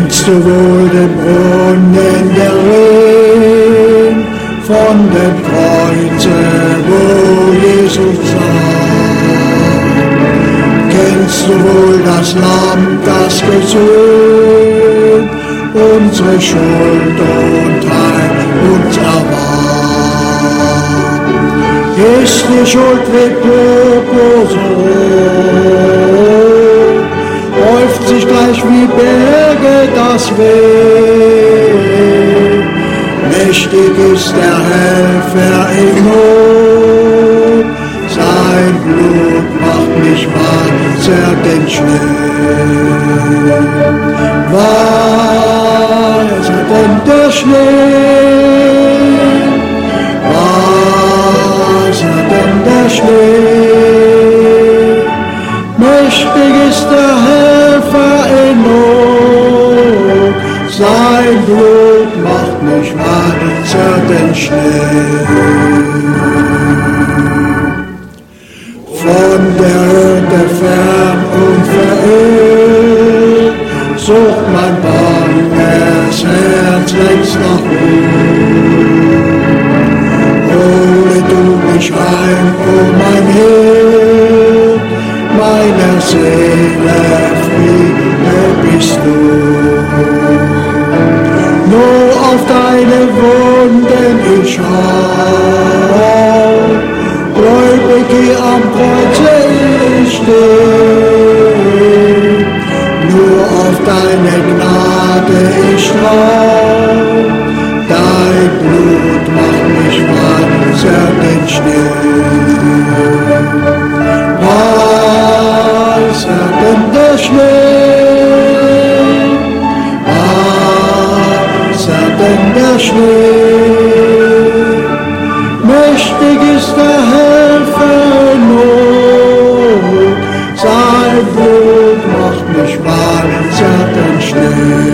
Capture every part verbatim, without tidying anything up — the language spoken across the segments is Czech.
Kennst du wohl den Brunnen der Rehn von dem Kreuze, wo Jesus sang? Kennst du wohl das Lamm, das gesühnt unsere Schuld und Heil uns erwarb? Ist die Schuld wie Purpurrot, häuft sich gleich wie Berge das Weh. Mächtig ist der Helfer in Not, sein Blut macht mich weißer denn Schnee. Weißer denn der Schnee, weißer denn der Schnee. Mächtig ist der Helfer in Not, sein Blut macht mich weißer denn Schnee. Von der Erde fern und verirrt, sucht mein banges Herz längst nach Ruhe. Hole du mich heim, oh mein Hirt, meiner Seele Friede bist du. Nur auf deine Wunden ich schau, gläubig hier am Kreuze ich steh. Nur auf deine Gnade ich trau, dein Blut macht mich weißer denn Schnee. Weißer denn der Schnee, weißer denn der Schnee. Mächtig ist der Helfer in Not, sein Blut macht mich weißer denn Schnee.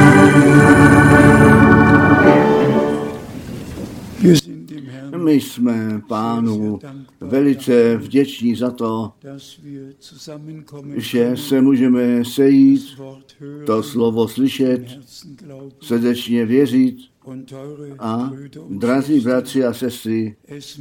My jsme Pánu velice vděční za to, že se můžeme sejít, to slovo slyšet, srdečně věřit a, drazí bratři a sestry,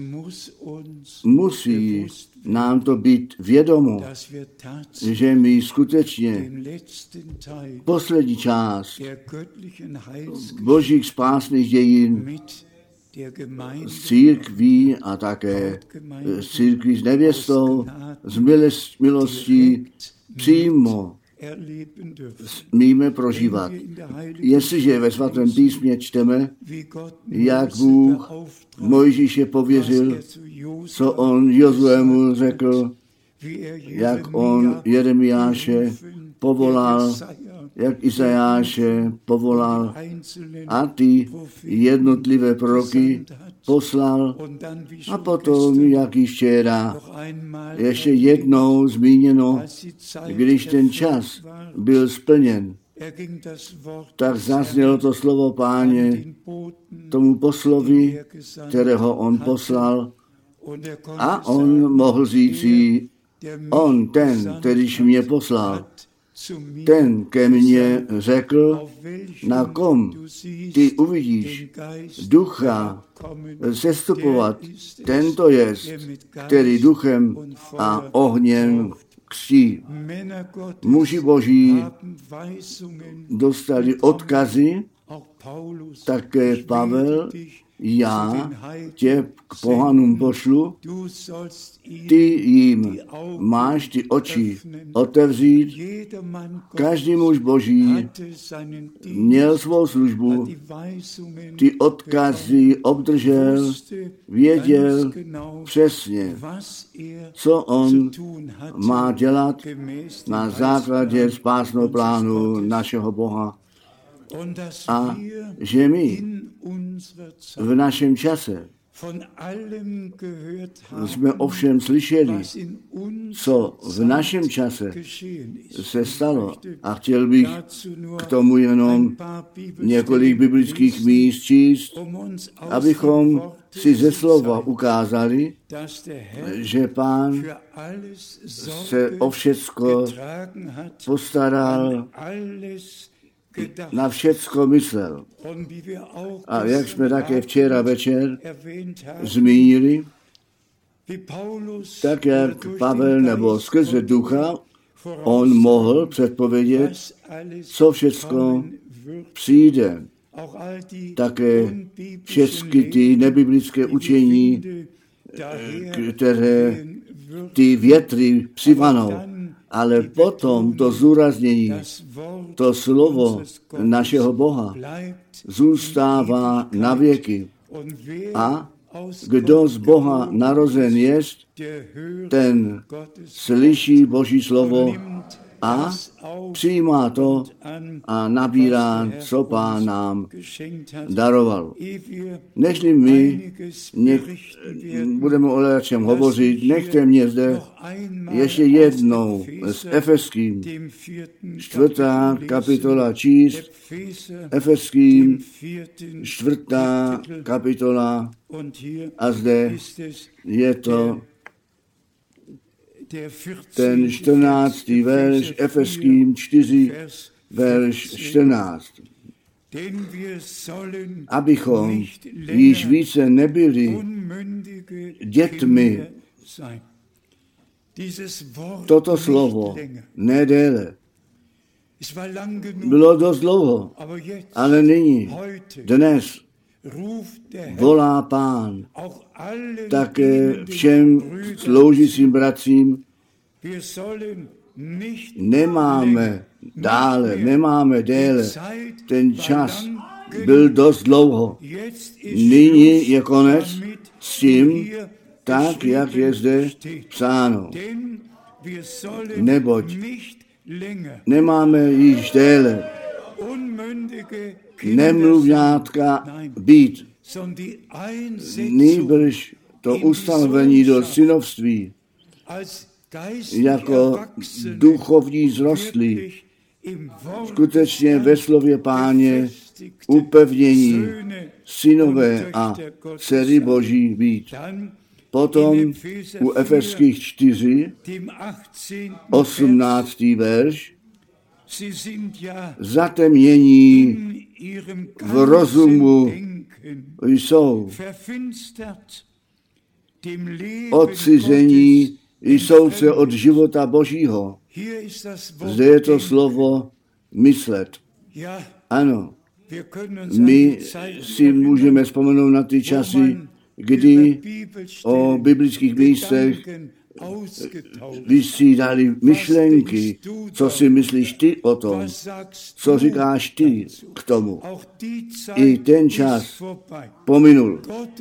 musí nám to být vědomo, že my skutečně poslední část božích spásných dějin s církví a také s církví s nevěstou, s milostí přímo smíme prožívat. Jestliže ve svatém písmě čteme, jak Bůh Mojžíše pověřil, co on Jozuemu řekl, jak on Jeremiáše povolal, jak Izajáše povolal a ty jednotlivé proroky poslal a potom, jak již včera, ještě jednou zmíněno, když ten čas byl splněn, tak zaznělo to slovo Páně tomu poslovi, kterého on poslal a on mohl říci, on ten, kterýž mě poslal, ten ke mně řekl, na kom ty uvidíš ducha sestupovat, tento jest, který duchem a ohněm křtí. Muži boží dostali odkazy, také Pavel, já tě k pohanům pošlu, ty jim máš ty oči otevřít. Každý muž boží měl svou službu, ty odkazy obdržel, věděl přesně, co on má dělat na základě spásného plánu našeho Boha. A že my v našem čase jsme ovšem slyšeli, co v našem čase se stalo. A chtěl bych k tomu jenom několik biblických míst číst, abychom si ze slova ukázali, že Pán se o všecko postaral na všecko myslel. A jak jsme také včera večer zmínili, tak jak Pavel nebo skrze ducha, on mohl předpovědět, co všecko přijde. Také všechny ty nebiblické učení, které ty větry přivanou. Ale potom to zúraznění, to slovo našeho Boha zůstává na věky. A kdo z Boha narozen jest, ten slyší Boží slovo a přijímá to a nabírá, co Pán nám daroval. Nežli my něk, budeme o čem hovořit, nechte mě zde ještě jednou s Efeským, čtvrtá kapitola číst, Efeským, čtvrtá kapitola a zde je to ten čtrnáctý verš, Efeským čtyři, verš čtrnáct. Abychom již více nebyli dětmi. Toto slovo nedéle. Bylo dost dlouho, ale nyní, dnes, volá Pán také všem sloužícím bratřím. Nemáme dále, nemáme déle. Ten čas byl dost dlouho. Nyní je konec s tím, tak, jak je zde psáno. Neboť nemáme již déle nemluvňátka být, nýbrž to ustanovení do synovství, jako duchovní zrostlí, skutečně ve slově Páně upevnění, synové a dcery Boží být. Potom u Efeských čtyři, osmnáctý verš, zatemnění v rozumu jsou, odcizení jsou se od života Božího. Zde je to slovo myslet. Ano, my si můžeme vzpomenout na ty časy, kdy o biblických místech vystřídali myšlenky, co si myslíš ty o tom, co říkáš ty k tomu. I ten čas pominul.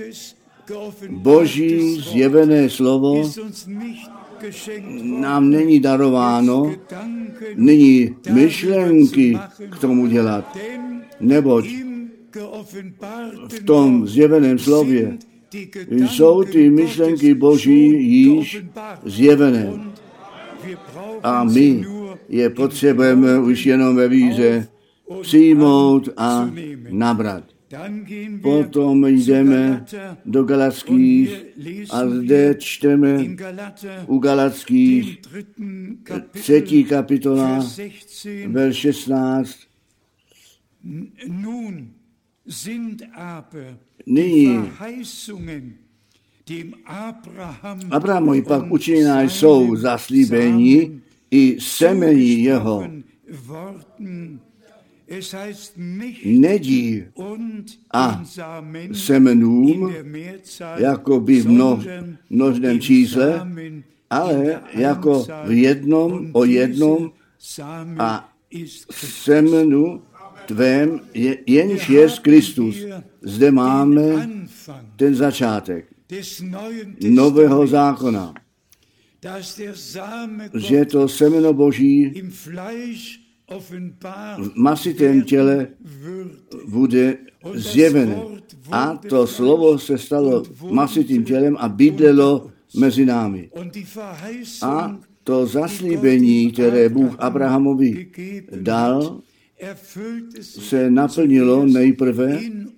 Boží zjevené slovo nám není darováno, nyní myšlenky k tomu dělat, neboť v tom zjeveném slově jsou ty myšlenky Boží již zjevené. A my je potřebujeme už jenom ve víře přijmout a nabrat. Potom jdeme do Galatských a zde čteme u Galatských třetí kapitola, verš šestnáct. Nyní Abrahamovi pak učiněná jsou zaslíbení i semení jeho. Nedí a semenům, jako by v mno, množném čísle, ale jako v jednom o jednom a semenu tvém, je, jenž je Kristus. Zde máme ten začátek nového zákona, že to semeno Boží v masitém těle bude zjevené. A to slovo se stalo masitým tělem a bydlelo mezi námi. A to zaslíbení, které Bůh Abrahamovi dal, se naplnilo nejprve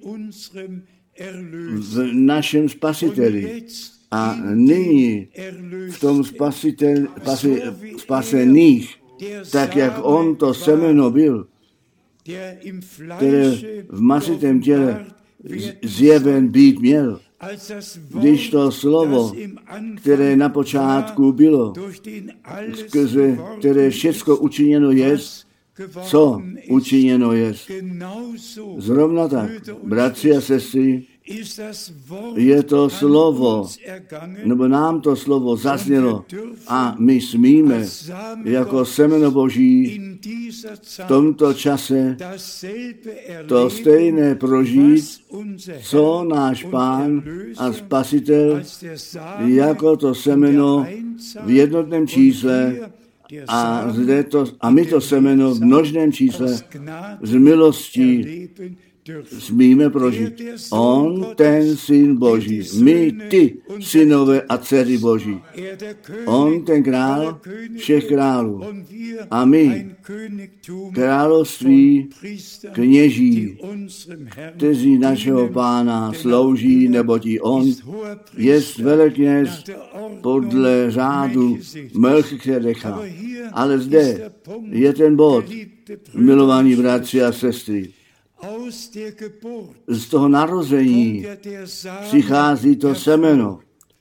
v našem spasiteli. A nyní v tom spasitel, spasi, spasených, tak jak on to semeno byl, které v masitém těle zjeven být měl. Když to slovo, které na počátku bylo, skrze které všecko učiněno je, co učiněno je. Zrovna tak, bratři a sestry, je to slovo, nebo nám to slovo zaznělo a my smíme jako semeno Boží v tomto čase to stejné prožít, co náš Pán a Spasitel jako to semeno v jednotném čísle a, zde to, a my to semeno v množném čísle z milostí smíme prožít. On, ten Syn Boží, my, ty, synové a dcery Boží. On, ten král všech králů. A my, království kněží, kteří našeho Pána slouží, neboť i on je velekněz podle řádu Melchisedecha. Ale zde je ten bod, milovaní bratři a sestry. Z toho narození přichází to semeno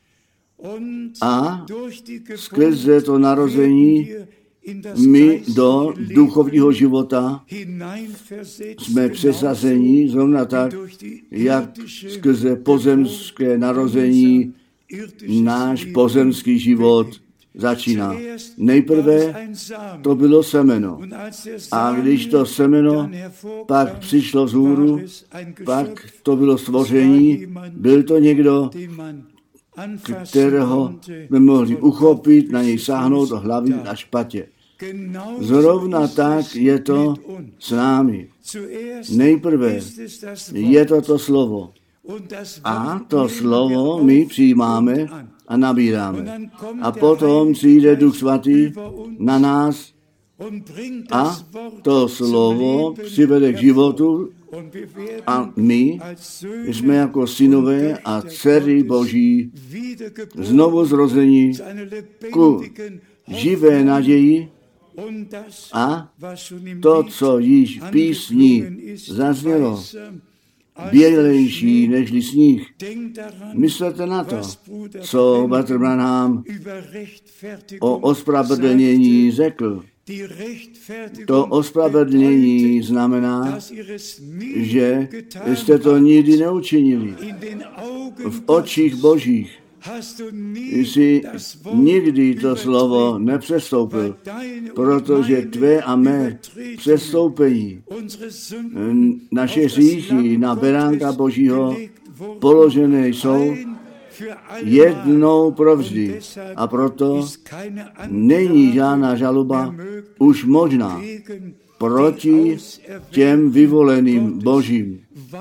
a skrze to narození my do duchovního života jsme přesazeni zrovna tak, jak skrze pozemské narození náš pozemský život začíná. Nejprve to bylo semeno. A když to semeno pak přišlo vzhůru, pak to bylo stvoření, byl to někdo, kterého jsme mohli uchopit, na něj sáhnout do hlavy a špatě. Zrovna tak je to s námi. Nejprve je to to slovo. A to slovo my přijímáme a nabíráme. A potom přijde Duch Svatý na nás a to slovo přivede k životu a my jsme jako synové a dcery Boží znovu zrození ku živé naději a to, co již v písni zaznělo, bělejší nežli sníh. Myslete na to, co bratr Branham o ospravedlnění řekl. To ospravedlnění znamená, že jste to nikdy neučinili. V očích Božích jsi nikdy to slovo nepřestoupil, protože tvé a mé přestoupení, naše hříchy na beránka Božího položené jsou jednou provždy. A proto není žádná žaloba už možná proti těm vyvoleným Božím.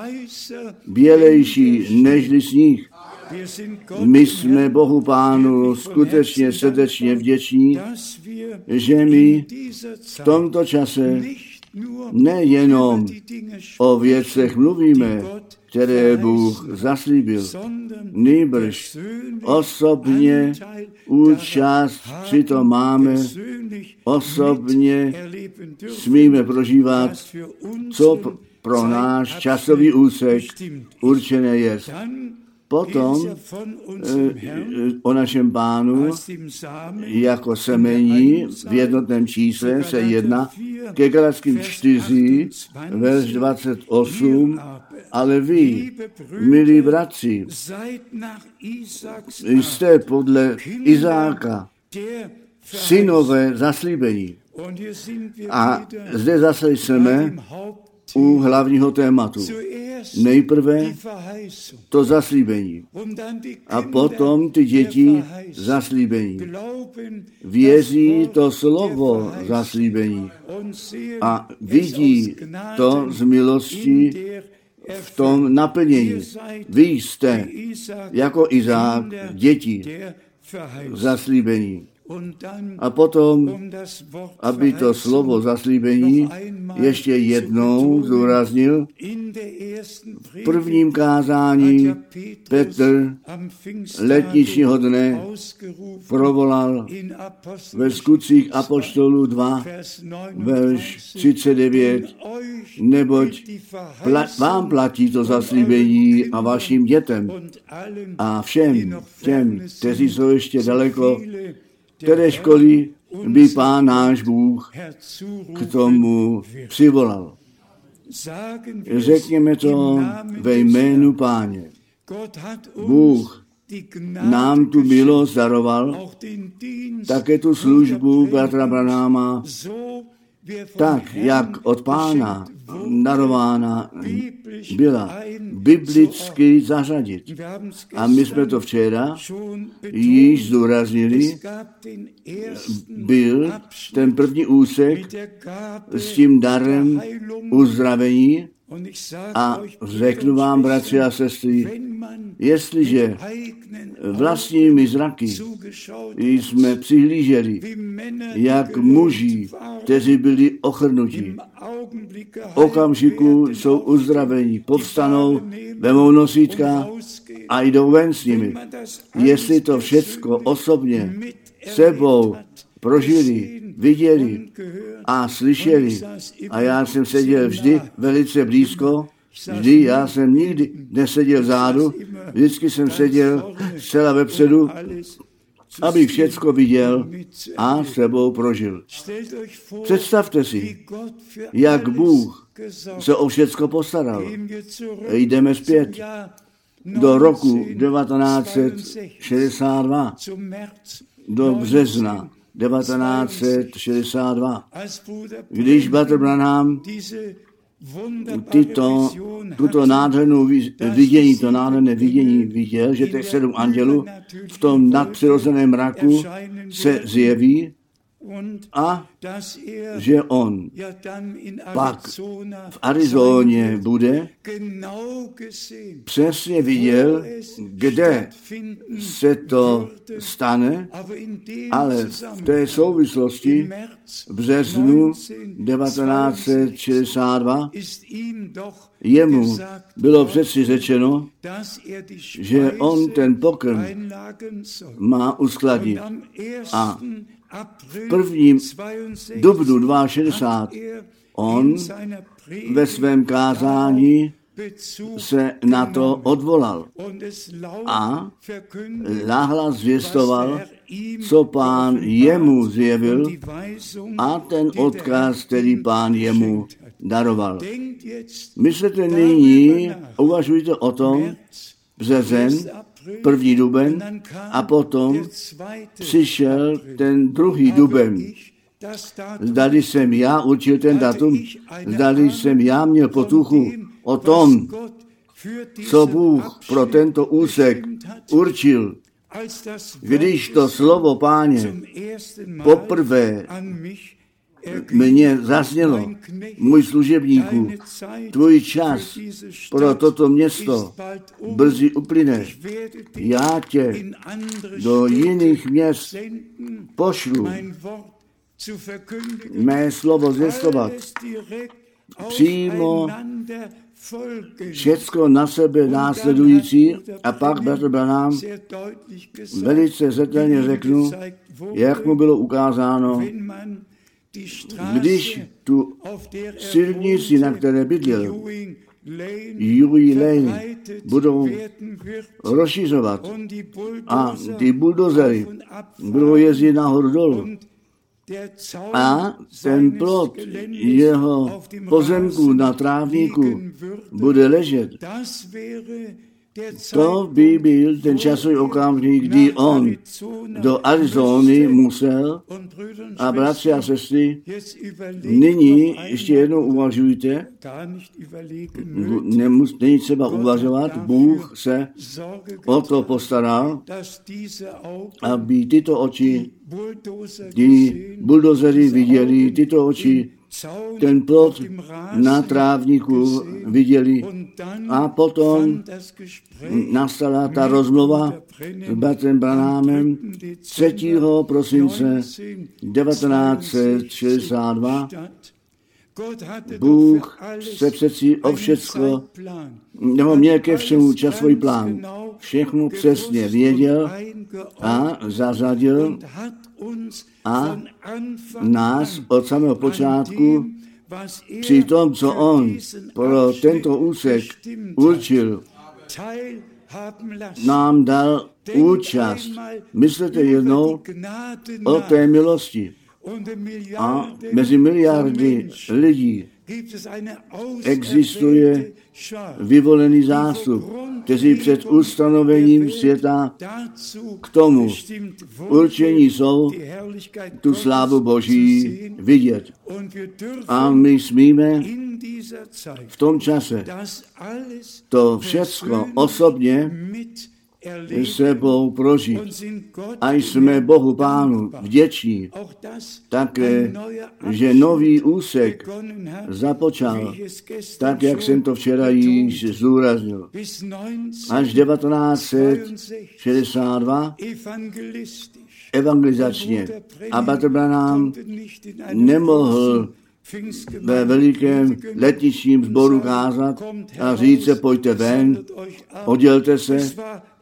Bělejší nežli sníh. My jsme Bohu Pánu skutečně srdečně vděční, že my v tomto čase nejenom o věcech mluvíme, které Bůh zaslíbil, nýbrž osobně účast přitom máme, osobně smíme prožívat, co pro náš časový úsek určené je. Potom o našem Pánu jako semení v jednotném čísle se jedná ke Galatským čtyři, verš dvacet osm, ale vy, milí bratři, jste podle Izáka synové zaslíbení. A zde zase jsme u hlavního tématu. Nejprve to zaslíbení a potom ty děti zaslíbení. Věří to slovo zaslíbení a vidí to z milosti v tom naplnění. Vy jste jako Izák děti zaslíbení. A potom, aby to slovo zaslíbení ještě jednou zdůraznil, v prvním kázání Petr letničního dne provolal ve Skutcích apoštolů dva, verš třicet devět, neboť pla- vám platí to zaslíbení a vašim dětem a všem těm, kteří jsou ještě daleko, které školy by Pán náš Bůh k tomu přivolal. Řekněme to ve jménu Páně. Bůh nám tu milost daroval, také tu službu bratra Branhama, tak, jak od Pána darována byla, biblicky zařadit. A my jsme to včera již zdůraznili, byl ten první úsek s tím darem uzdravení a řeknu vám, bratři a sestry, jestliže vlastními zraky jsme přihlíželi, jak muži, kteří byli ochrnutí, okamžiku jsou uzdravení, povstanou, vemou nosítka a jdou ven s nimi. Jestli to všecko osobně sebou prožili, viděli a slyšeli, a já jsem seděl vždy velice blízko, vždy já jsem nikdy neseděl zádu, vždycky jsem seděl zcela vepředu, abych všecko viděl a sebou prožil. Představte si, jak Bůh se o všecko postaral. Jdeme zpět do roku devatenáct set šedesát dva, do března devatenáct set šedesát dva, když bratr Branham tyto, tuto nádhernou vidění, to nádherné vidění viděl, že těch sedm andělů v tom nadpřirozeném mraku se zjeví a že on pak v Arizóně bude, přesně viděl, kde se to stane, ale v té souvislosti v březnu devatenáct set šedesát dva jemu bylo přeci řečeno, že on ten pokrm má uskladnit. A v prvním dubnu šedesát dva on ve svém kázání se na to odvolal a nahlas zvěstoval, co Pán jemu zjevil a ten odkaz, který Pán jemu daroval. Myslete nyní, uvažujte o tom, březen, první duben a potom přišel ten druhý duben. Zdali jsem já určil ten datum, zdali jsem já měl potuchu o tom, co Bůh pro tento úsek určil, když to slovo Páně poprvé mně zaznělo, můj služebníku, tvůj čas pro toto město brzy uplyne. Já tě do jiných měst pošlu mé slovo zvěstovat. Přímo všecko na sebe následující a pak bratr Branham velice zřetelně řeknu, jak mu bylo ukázáno, když tu silnici, na které bydlel, Uri Lane, budou rozšiřovat a ty buldozery budou jezdit nahoru dolů a ten plot jeho pozemku na trávníku bude ležet. To by byl ten časový okamžik, kdy on do Arizony musel, a bratři a sestry, nyní ještě jednou uvažujte, nemus, není třeba uvažovat, Bůh se o to postaral, aby tyto oči, ty buldozery viděli, tyto oči, ten plot na trávníku viděli a potom nastala ta rozmluva s bratrem Branhamem třetího prosince devatenáct set šedesát dva. Bůh se přeci o všecko, nebo měl ke všemu časový plán. Všechno přesně věděl a zařadil a nás od samého počátku při tom, co on pro tento úsek určil, nám dal účast. Myslete jednou o té milosti. A mezi miliardy lidí existuje vyvolený zástup, kteří před ustanovením světa k tomu určení jsou tu slávu Boží vidět. A my smíme v tom čase to všecko osobně sebou prožít. A jsme Bohu Pánu vděční také, že nový úsek započal, tak jak jsem to včera již zdůraznil. Až devatenáct set šedesát dva evangelizačně. A Bratr Branham nemohl ve velikém letničním sboru kázat a říct se, pojďte ven, oddělte se.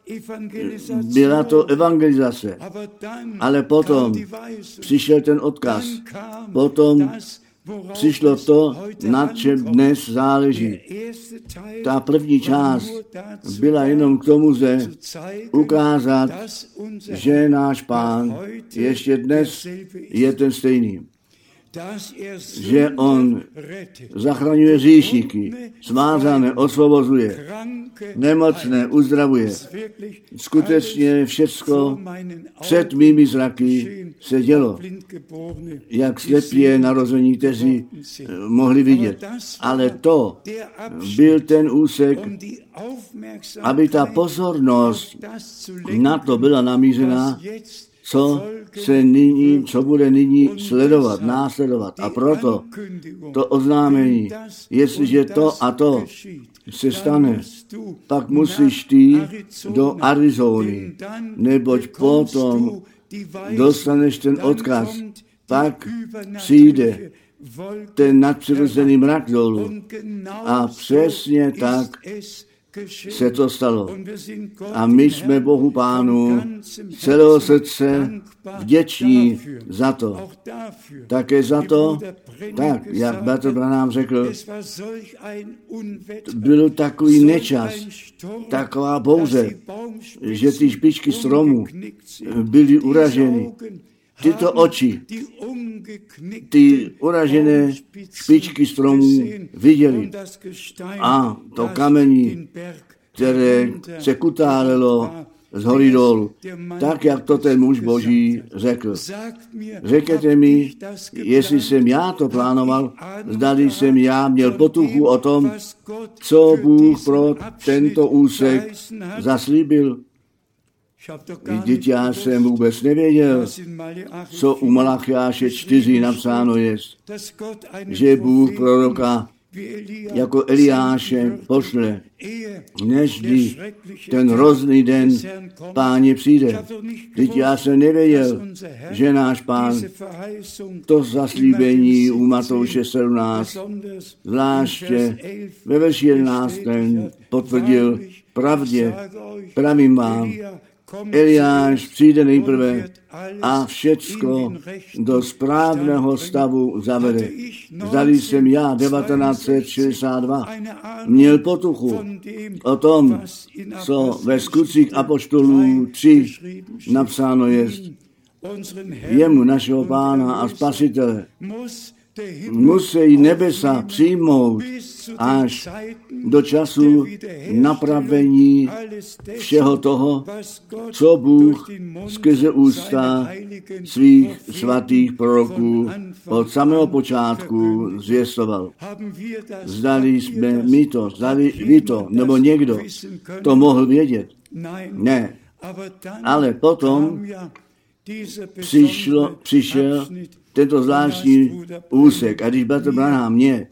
Byla to evangelizace, ale potom přišel ten odkaz, potom přišlo to, na čem dnes záleží. Ta první část byla jenom k tomu, že ukázat, že náš Pán ještě dnes je ten stejný. Že on zachraňuje hříšníky, svázané osvobozuje, nemocné uzdravuje. Skutečně všecko před mými zraky se dělo, jak slepě narození, kteří mohli vidět. Ale to byl ten úsek, aby ta pozornost na to byla namířena, co se nyní, co bude nyní sledovat, následovat. A proto to oznámení, jestliže to a to se stane, pak musíš ty do Arizony, neboť potom dostaneš ten odkaz, pak přijde ten nadpřirozený mrak dolů. A přesně tak se to stalo. A my jsme Bohu Pánu celého srdce vděční za to. Také za to, tak, jak Bratr Branham řekl, byl takový nečas, taková bouře, že ty špičky stromů byly uraženy. Tyto oči, ty uražené špičky stromů viděli a to kamení, které se kutálelo z hory dolů, tak, jak to ten muž Boží řekl. Řekněte mi, jestli jsem já to plánoval, zdali jsem já měl potuchu o tom, co Bůh pro tento úsek zaslíbil. Vždyť já jsem vůbec nevěděl, co u Malachiáše čtyři napsáno je, že Bůh proroka jako Eliáše pošle, než ten hrozný den Páně přijde. Vždyť já jsem nevěděl, že náš Pán to zaslíbení u Matouše sedmnáct, zvláště ve verši jedenáctém potvrdil pravdě, pravím vám, Eliáš přijde nejprve a všecko do správného stavu zavede. Zdali jsem já devatenáct set šedesát dva měl potuchu o tom, co ve skutcích apoštolů tři napsáno je. Jemu, našeho Pána a Spasitele, musí nebesa přijmout až do času napravení všeho toho, co Bůh skrze ústa svých svatých proroků od samého počátku zvěstoval. Zdali jsme my to, zdali vy to, nebo někdo to mohl vědět. Ne. Ale potom přišlo, přišel tento zvláštní úsek. A když Bratr Branham mě,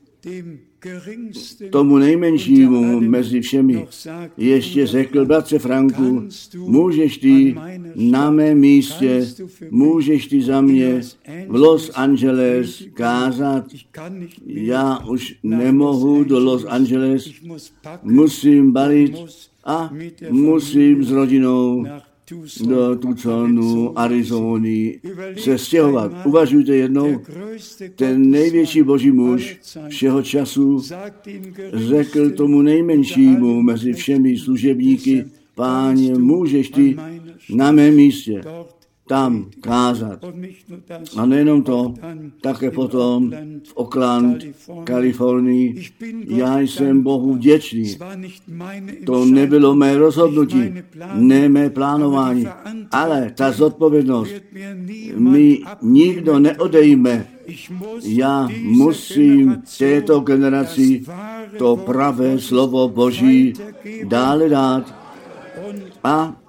tomu nejmenšímu mezi všemi, ještě řekl, bratře Franku, můžeš ty na mém místě, můžeš ty za mě v Los Angeles kázat. Já už nemohu do Los Angeles, musím balit a musím s rodinou do Tucsonu, Arizony se stěhovat. Uvažujte jednou, ten největší boží muž všeho času řekl tomu nejmenšímu mezi všemi služebníky: Páně, můžeš ty na mém místě tam kázat. A nejenom to, také potom v Oakland, Kalifornii. Já jsem Bohu vděčný. To nebylo mé rozhodnutí, ne mé plánování, ale ta zodpovědnost mi nikdo neodejme. Já musím této generaci to pravé slovo Boží dále dát a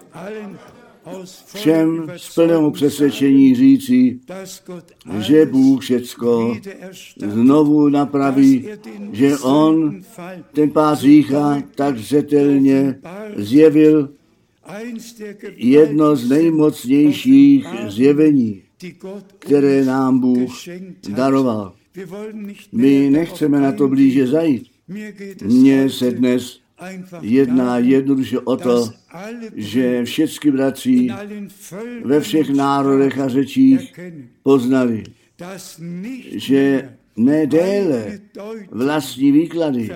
všem z plného přesvědčení říci, že Bůh všecko znovu napraví, že On ten pád hřícha tak zřetelně zjevil, jedno z nejmocnějších zjevení, které nám Bůh daroval. My nechceme na to blíže zajít. Mně se dnes jedná jednoduše o to, že všichni bratři ve všech národech a řečích poznali, že ne déle vlastní výklady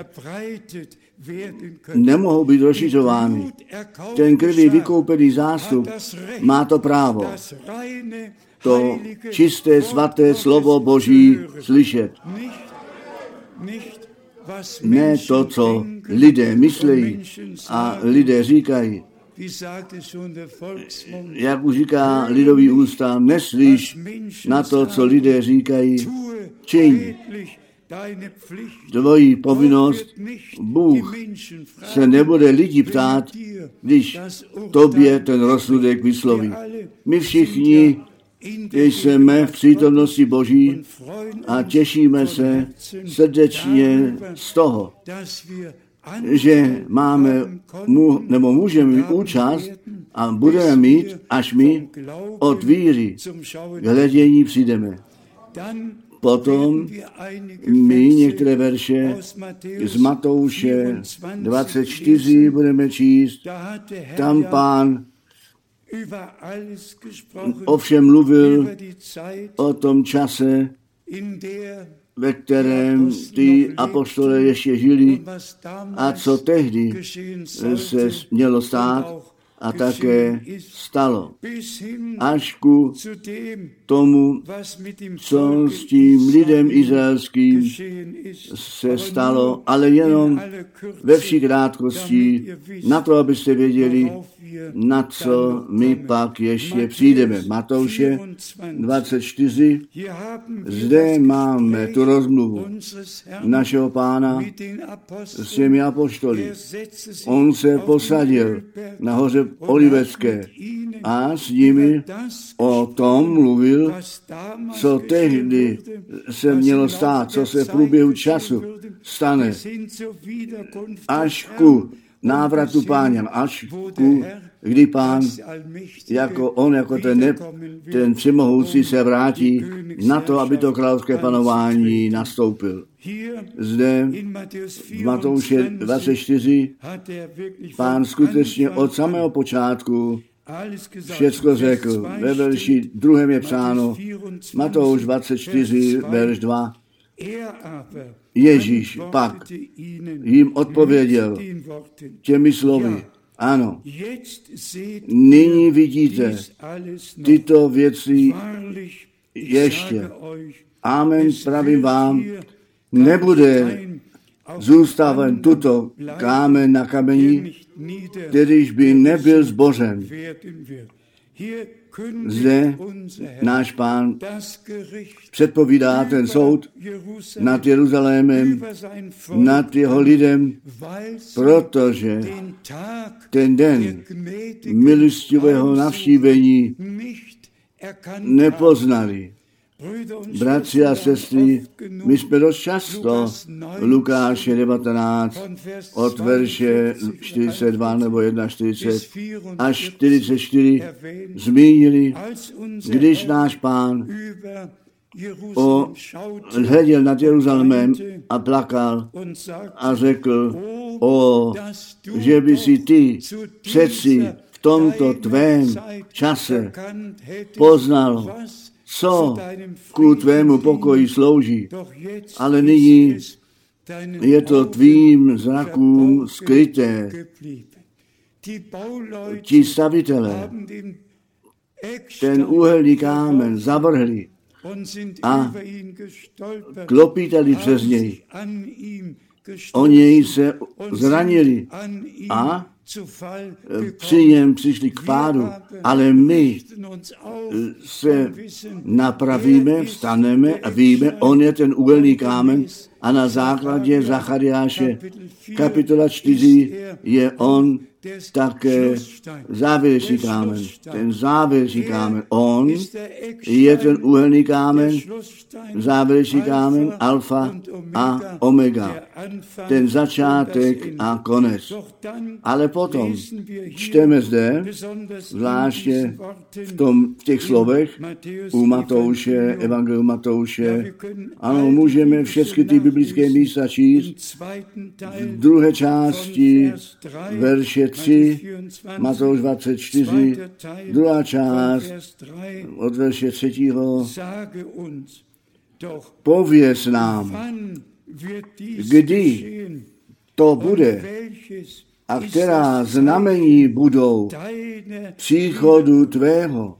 nemohou být rozšiřovány. Ten krví vykoupený zástup má to právo, to čisté, svaté slovo Boží slyšet. Ne to, co lidé myslejí a lidé říkají. Jak už říká lidový ústa, neslíš na to, co lidé říkají, čiň tvoji povinnost. Bůh se nebude lidi ptát, když tobě ten rozsudek vysloví. My všichni jsme v přítomnosti Boží a těšíme se srdečně z toho, že máme, nebo můžeme mít účast a budeme mít, až my od víry k hledění přijdeme. Potom my některé verše z Matouše dvacet čtyři budeme číst. Tam Pán ovšem mluvil o tom čase, ve kterém ty apostole ještě žili a co tehdy se mělo stát a také stalo. Až ku tomu, co s tím lidem izraelským se stalo, ale jenom ve vší krátkosti, na to, abyste věděli, na co my pak ještě přijdeme. Matouše dvacet čtyři. Zde máme tu rozmluvu našeho Pána s těmi apoštoly. On se posadil na hoře Olivecké a s nimi o tom mluvil, co tehdy se mělo stát, co se v průběhu času stane, až ku návratu Páně, až ku, kdy Pán, jako on, jako ten, ne, ten všemohoucí se vrátí na to, aby to královské panování nastoupil. Zde v Matouše dvacet čtyři Pán skutečně od samého počátku všecko řekl. Ve verši druhém je psáno, Matouš dvacet čtyři, verš dva. Ježíš pak jim odpověděl těmi slovy, ano, nyní vidíte tyto věci ještě. Amen, pravím vám, nebude zůstávat tuto kámen na kameni, kterýž by nebyl zbořen. Zde náš Pán předpovídá ten soud nad Jeruzalémem, nad jeho lidem, protože ten den milostivého navštívení nepoznali. Bratři a sestry, my jsme dost často Lukáše devatenáct od verše čtyřicet dva nebo čtyřicet jedna až čtyřicet čtyři zmínili, když náš Pán o, hleděl nad Jeruzalémem a plakal a řekl, o, že by si ty přeci v tomto tvém čase poznalo, co ku tvému pokoji slouží. Ale nyní je to tvým zrakům skryté. Ti stavitelé ten úhelný kámen zavrhli a klopítali přes něj. O něj se zranili a při něm přišli k pádu, ale my se napravíme, vstaneme a víme, on je ten úhelný kámen a na základě Zachariáše kapitola čtyři je on také závěrečný kámen. Ten závěrečný kámen, on je ten úhelný kámen, závěrečný kámen, alfa a omega. Ten začátek a konec. Ale potom čteme zde, zvláště v, tom, v těch slovech u Matouše, evangelium Matouše, ano, můžeme všechny ty biblické místa číst. V druhé části verše tři, Matouš dvacet čtyři, druhá část od verše třetího. Pověz nám, kdy to bude a která znamení budou příchodu tvého.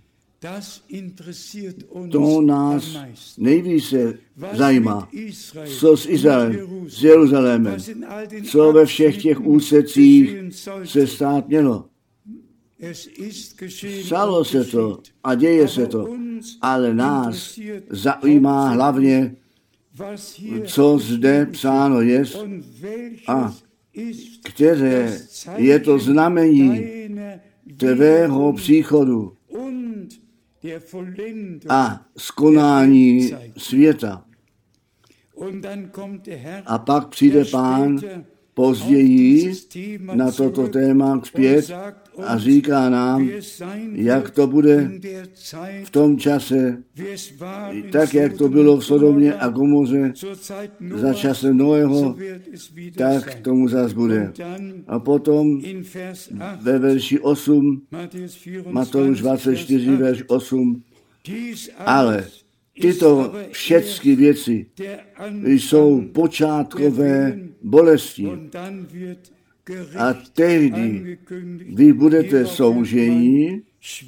To nás nejvíce zajímá. Co s Izraelem, s Jeruzalémem, co ve všech těch úsecích se stát mělo. Stalo se to a děje se to, ale nás zajímá hlavně, co zde psáno je a které je to znamení tvého příchodu a skonání světa. A pak přijde Pán později na toto téma zpět a říká nám, jak to bude v tom čase, tak jak to bylo v Sodomě a Gomoře za časem Noého, tak tomu zas bude. A potom ve verši osm, Matouš dvacet čtyři, verš osm, ale tyto všechny věci jsou počátkové bolesti. A tehdy vy budete soužení,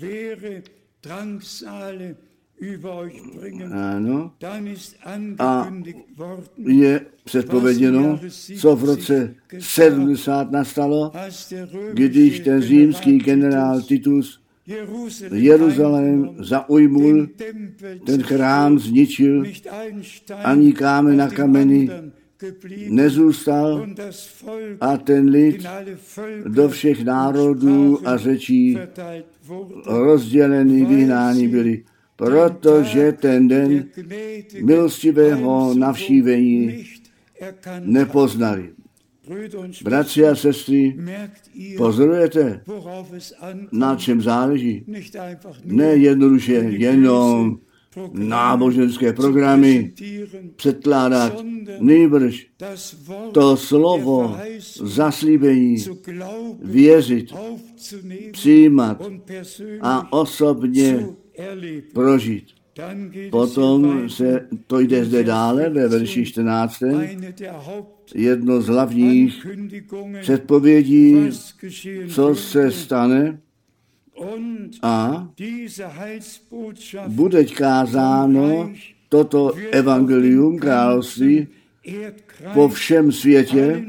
ano, a je předpověděno, co v roce sedmdesát nastalo, když ten římský generál Titus Jeruzalém zaujmul, ten chrám zničil, ani kámen na kameni nezůstal a ten lid do všech národů a řečí rozdělený, vyhnáni byli, protože ten den milostivého navštívení nepoznali. Bratři a sestry, pozorujete, na čem záleží? Ne jednoduše jenom náboženské programy předkládat, nýbrž to slovo zaslíbení věřit, přijímat a osobně prožít. Potom se to jde zde dále ve verši čtrnáctém. Jedno z hlavních předpovědí, co se stane, a bude kázáno toto evangelium království po všem světě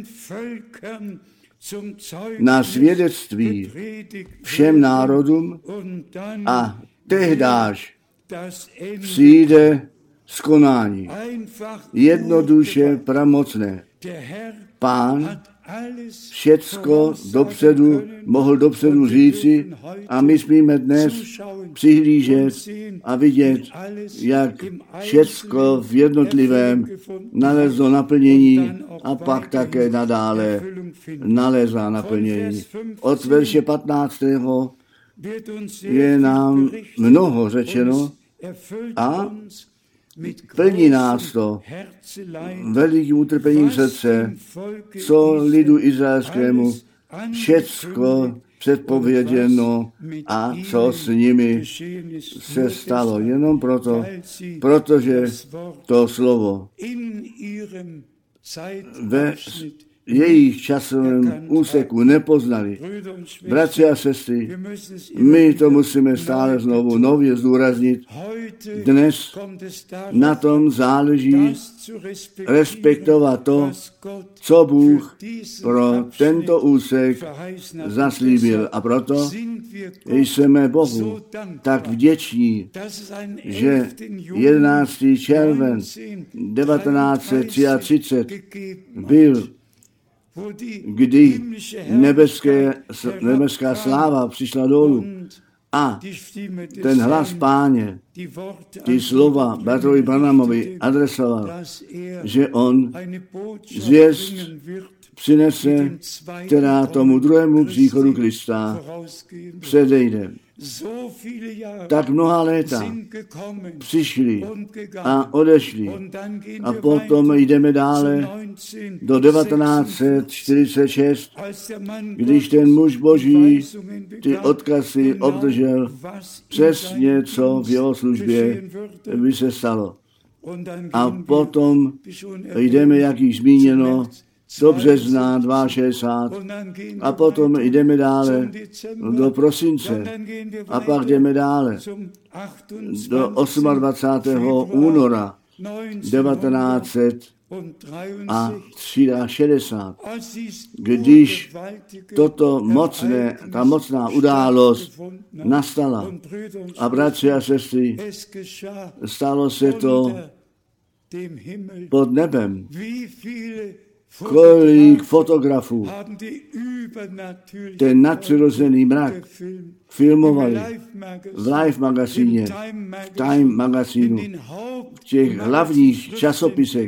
na svědectví všem národům a tehdáž přijde skonání. Jednoduše pramocné. Pán všecko dopředu mohl dopředu říci a my smíme dnes přihlížet a vidět, jak všecko v jednotlivém nalezlo naplnění a pak také nadále nalezá naplnění. Od verše patnáctého je nám mnoho řečeno a plní nás to velikým utrpením srdce, co lidu izraelskému všecko předpověděno a co s nimi se stalo. Jenom proto, protože to slovo ve jejich časovém úseku nepoznali. Bratři a sestry, my to musíme stále znovu nově zdůraznit. Dnes na tom záleží respektovat to, co Bůh pro tento úsek zaslíbil. A proto jsme Bohu tak vděční, že jedenáctého června devatenáct set třicet tři byl, kdy nebeské, nebeská sláva přišla dolů a ten hlas Páně, ty slova Bartovi Branhamovi adresoval, že on zvěst přinese, která tomu druhému příchodu Krista předejde. Tak mnoha léta přišli a odešli a potom jdeme dále do devatenáct set čtyřicet šest, když ten muž Boží ty odkazy obdržel přesně, co v jeho službě by se stalo. A potom jdeme, jak již zmíněno, do března šedesát dva a potom jdeme dále do prosince a pak jdeme dále do dvacátého osmého února devatenáct set šedesát tři, když toto mocné, ta mocná událost nastala. A bratři a sestry, stalo se to pod nebem. Kolik fotografů ten nadpřirozený mrak filmovali v Life magazíně, v Time magazínu, v těch hlavních časopisech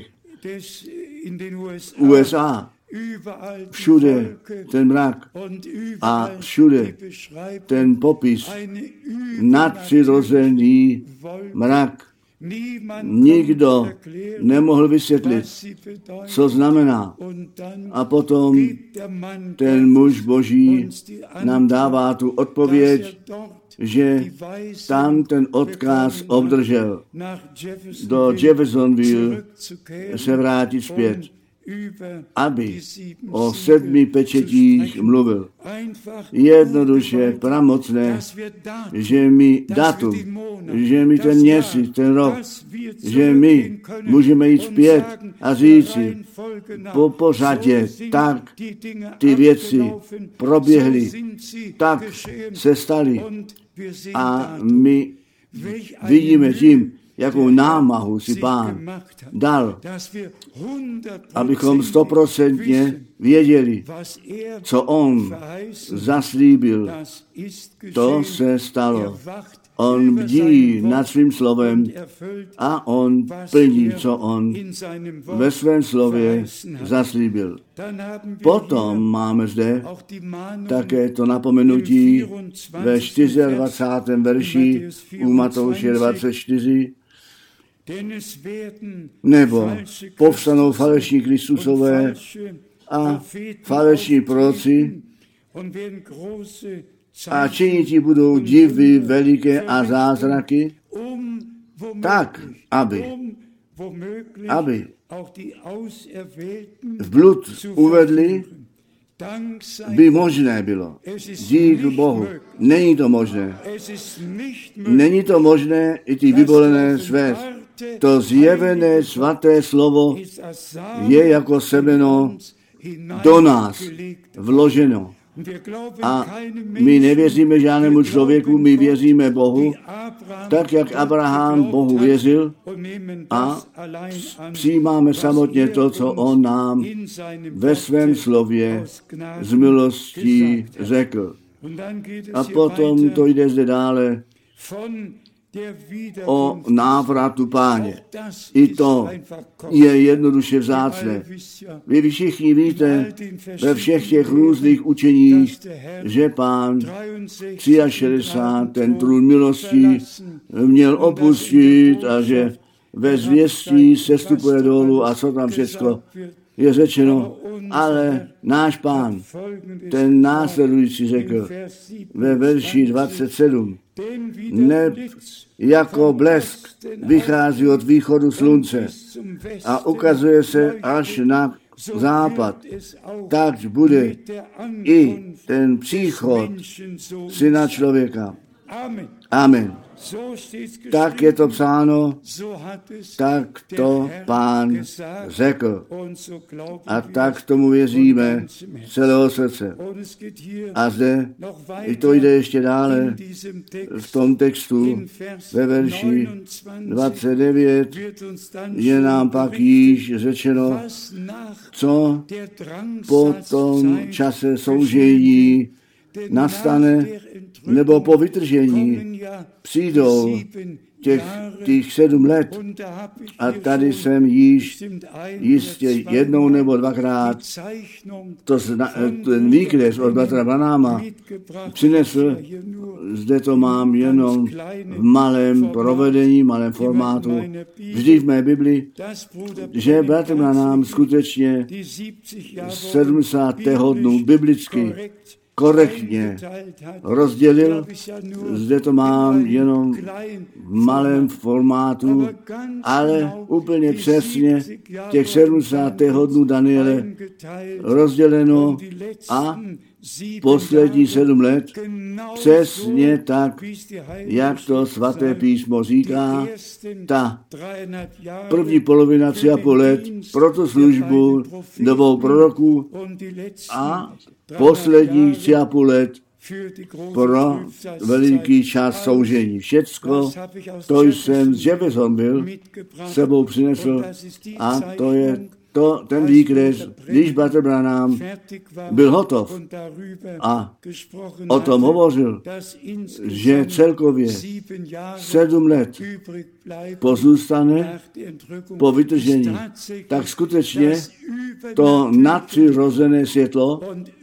U S A. Všude ten mrak a všude ten popis nadpřirozený mrak. Nikdo nemohl vysvětlit, co znamená. A potom ten muž Boží nám dává tu odpověď, že tam ten odkaz obdržel do Jeffersonville se vrátit zpět, aby o sedmi pečetích mluvil. Jednoduše pramocné, že mi datum, že mi ten měsíc, ten rok, že my můžeme jít zpět a říci po pořadě, tak ty věci proběhly, tak se staly a my vidíme tím, jakou námahu si Pán dal, abychom stoprocentně věděli, co on zaslíbil. To se stalo. On bdí nad svým slovem a on plní, co on ve svém slově zaslíbil. Potom máme zde také to napomenutí ve dvacátém čtvrtém verši u Matouše dvacet čtyři, nebo povstanou falešní Kristusové a falešní proroci a činiti budou divy veliké a zázraky, tak, aby, aby v blud uvedli, by možné bylo. Dík Bohu. Není to možné. Není to možné i ty vyvolené svést. To zjevené svaté slovo je jako semeno do nás vloženo. A my nevěříme žádnému člověku, my věříme Bohu, tak jak Abraham Bohu věřil a přijímáme samotně to, co on nám ve svém slově z milostí řekl. A potom to jde zde dále o návratu Páně. I to je jednoduše vzácné. Vy všichni víte ve všech těch různých učeních, že Pán šedesát tři ten trůn milosti měl opustit a že ve zvěstí sestupuje dolů a co tam všechno. je řečeno, ale náš Pán, ten následující řekl ve verši dvacet sedm, neb jako blesk vychází od východu slunce a ukazuje se až na západ, tak bude i ten příchod Syna člověka. Amen. Tak je to psáno, tak to Pán řekl. A tak tomu věříme z celého srdce. A zde, i to jde ještě dále, v tom textu ve verši dvacet devět je nám pak již řečeno, co po tom čase soužení nastane, nebo po vytržení přijdou těch, těch sedm let. A tady jsem již jistě jednou nebo dvakrát to zna, ten výkres od bratra Branhama přinesl. Zde to mám jenom v malém provedení, malém formátu. Vždy v mé Bibli, že bratr Branham skutečně sedmdesátého dnu biblicky korektně rozdělil. Zde to mám jenom v malém formátu, ale úplně přesně těch sedmdesátého dnu Daniele rozděleno a poslední sedm let přesně tak, jak to svaté písmo říká, ta první polovina tři a půl let pro tu službu dvou proroků a poslední tři a půl let pro veliký čas soužení. Všecko, to jsem z Jeffersonville sebou přinesl a to je to, ten výkres, když bratr Branham byl hotov a o tom hovořil, že celkově sedm let pozůstane po vytržení, tak skutečně to nadpřirozené světlo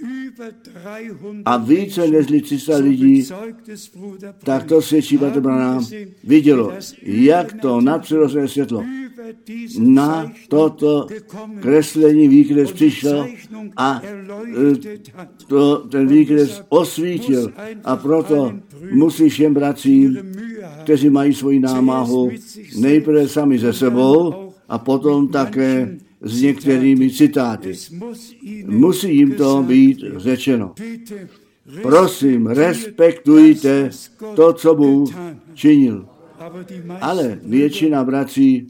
a více než tři sta lidí, tak to svědčí bratr Branham, vidělo, jak to nadpřirozené světlo na toto kreslení výkres přišel a to, ten výkres osvítil. A proto musí všem bratřím, kteří mají svoji námahu, nejprve sami ze sebou a potom také s některými citáty. Musí jim to být řečeno. Prosím, respektujte to, co Bůh činil. Ale většina bratří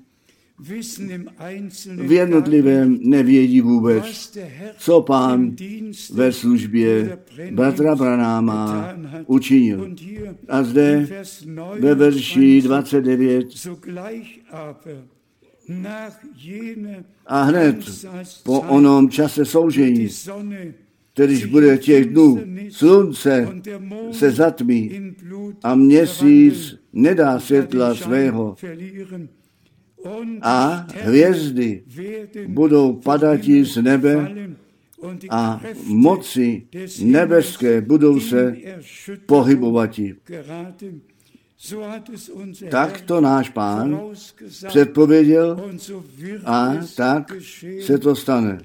v jednotlivém nevědí vůbec, co Pán ve službě bratra Branhama učinil. A zde ve verši dvacet devět a hned po onom čase soužení, kterýž bude těch dnů, slunce se zatmí a měsíc nedá světla svého a hvězdy budou padati z nebe a moci nebeské budou se pohybovati. Tak to náš Pán předpověděl a tak se to stane.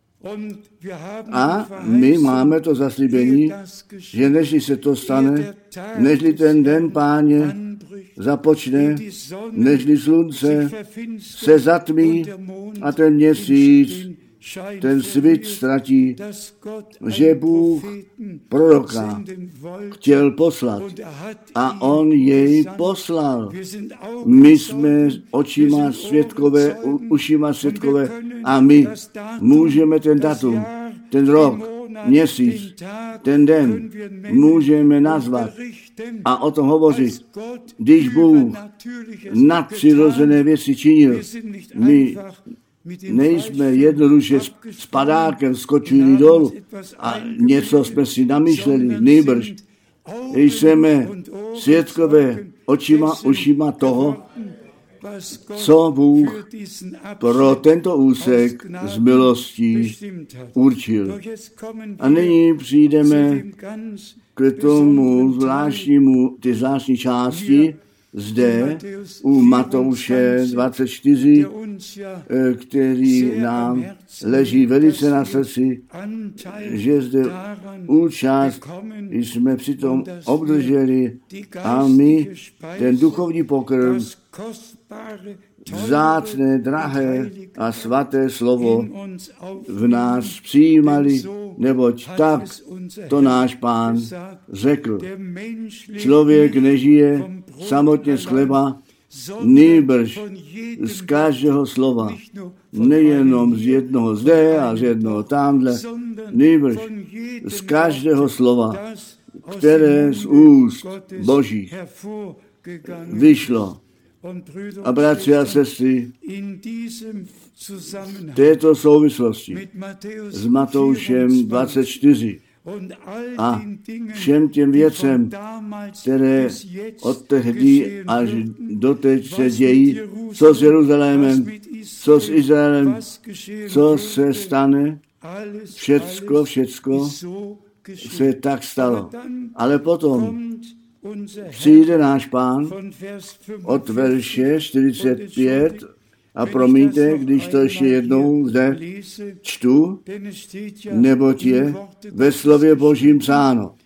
A my máme to zaslíbení, že nežli se to stane, nežli ten den Páně započne, nežli slunce se zatmí a ten měsíc, ten svit ztratí, že Bůh proroka chtěl poslat a on jej poslal. My jsme očima svědkové, ušima svědkové a my můžeme ten datum, ten rok, měsíc, ten den můžeme nazvat a o tom hovořit. Když Bůh nadpřirozené věci činil, my nejsme jednoduše s padákem skočili dolů a něco jsme si namýšleli, nejbrž. Jsme svědkové očima, ušima toho, co Bůh pro tento úsek z milostí určil. A nyní přijdeme k tomu zvláštnímu, ty zvláštní části zde u Matouše dvacet čtyři, který nám leží velice na srdci, že zde účast jsme přitom obdrželi a my ten duchovní pokrm, vzácné, drahé a svaté slovo v nás přijímali, neboť tak to náš Pán řekl. Člověk nežije samotně z chleba, nýbrž z každého slova, nejenom z jednoho zde a z jednoho tamhle, nýbrž z každého slova, které z úst Božích vyšlo. A bratři a sestry, v této souvislosti s Matoušem dvacet čtyři a všem těm věcem, které od tehdy až doteď se dějí, co s Jeruzalémem, co s Izraelem, co se stane, všecko, všecko se tak stalo. Ale potom přijde náš Pán od verše čtyřicet pět a promiňte, když to ještě jednou zde čtu, neboť je ve slově Božím psáno.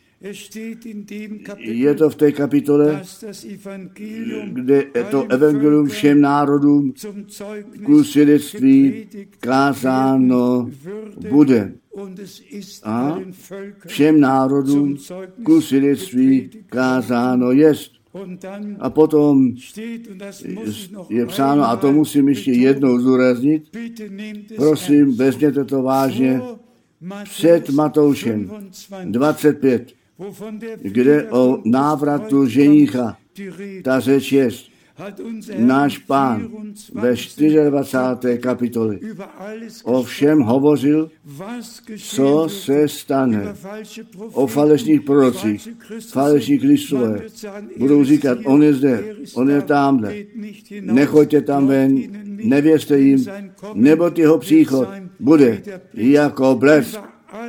Je to v té kapitole, kde to evangelium všem národům ku svědectví kázáno bude. A všem národům ku svědectví kázáno jest. A potom je psáno, a to musím ještě jednou zdůraznit, prosím, vezměte to vážně, před Matoušem dvacet pět, kde o návratu ženicha ta řeč je. Náš Pán ve dvacáté čtvrté kapitole o všem hovořil, co se stane. O falešných prorocích, falešní Kristové. Budou říkat, on je zde, on je tamhle. Nechoďte tam ven, nevěřte jim, neboť jeho příchod bude jako blesk.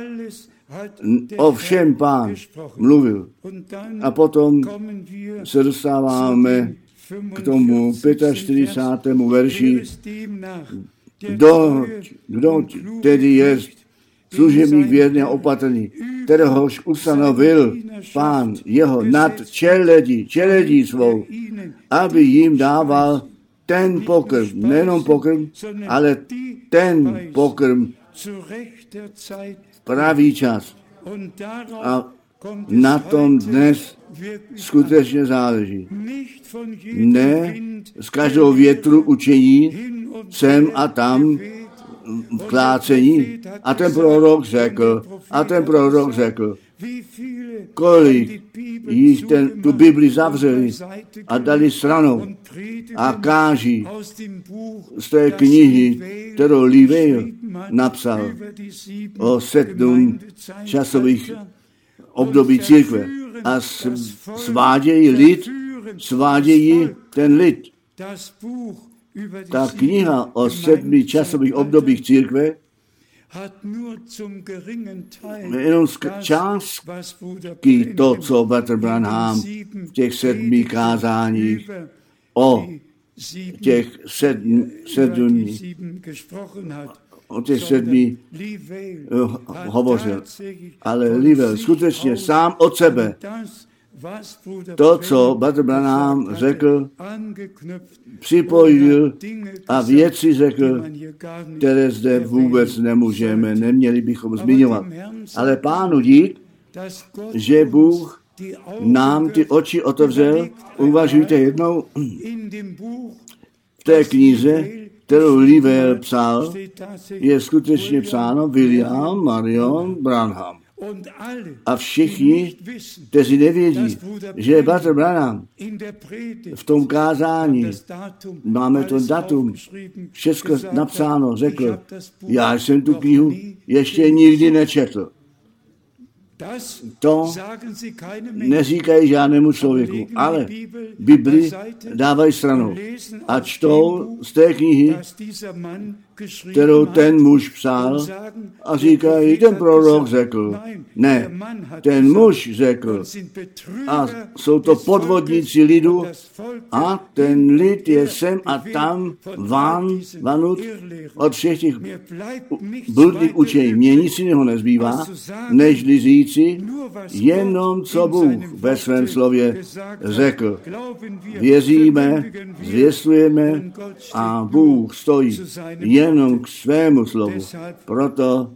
O všem Pán mluvil. A potom se dostáváme k tomu čtyřicátému pátém verši. Kdo, kdo tedy je služebník věrný a opatrný, kteréhož ustanovil Pán jeho nad čeledí, čeledí svou, aby jim dával ten pokrm, nejenom pokrm, ale ten pokrm v pravý čas. A na tom dnes skutečně záleží. Ne z každého větru učení, sem a tam klácení. A ten prorok řekl, a ten prorok řekl, kolik jich ten, tu Bibli zavřeli a dali stranou a káží z té knihy, kterou Livej napsal o sedm časových období církve a svádějí lid, svádějí ten lid. Ta kniha o sedmi časových obdobích církve jenom z částky to, co Brother Branham v těch sedmi kázáních o těch sedm, sedm o těch sedmi uh, hovořil. Ale Livell skutečně sám od sebe to, co Brother Branham řekl, připojil a věci řekl, které zde vůbec nemůžeme, neměli bychom zmiňovat. Ale Pánu dík, že Bůh nám ty oči otevřel. Uvažujte jednou v té knize, kterou Livell psal, je skutečně psáno William Marion Branham. A všichni, kteří nevědí, že Brother Branham v tom kázání, máme to datum, všechno napsáno, řekl, já jsem tu knihu ještě nikdy nečetl. To neříkají žádnému člověku, ale Bibli dávají stranou a čtou z té knihy, kterou ten muž psal a říkají, ten prorok řekl. Ne, ten muž řekl. A jsou to podvodníci lidu a ten lid je sem a tam van, vanut od všech těch bludných učení. Mně nic jiného nezbývá, nežli říci, jenom co Bůh ve svém slově řekl. Věříme, zvěstujeme a Bůh stojí jenom k svému slovu. Proto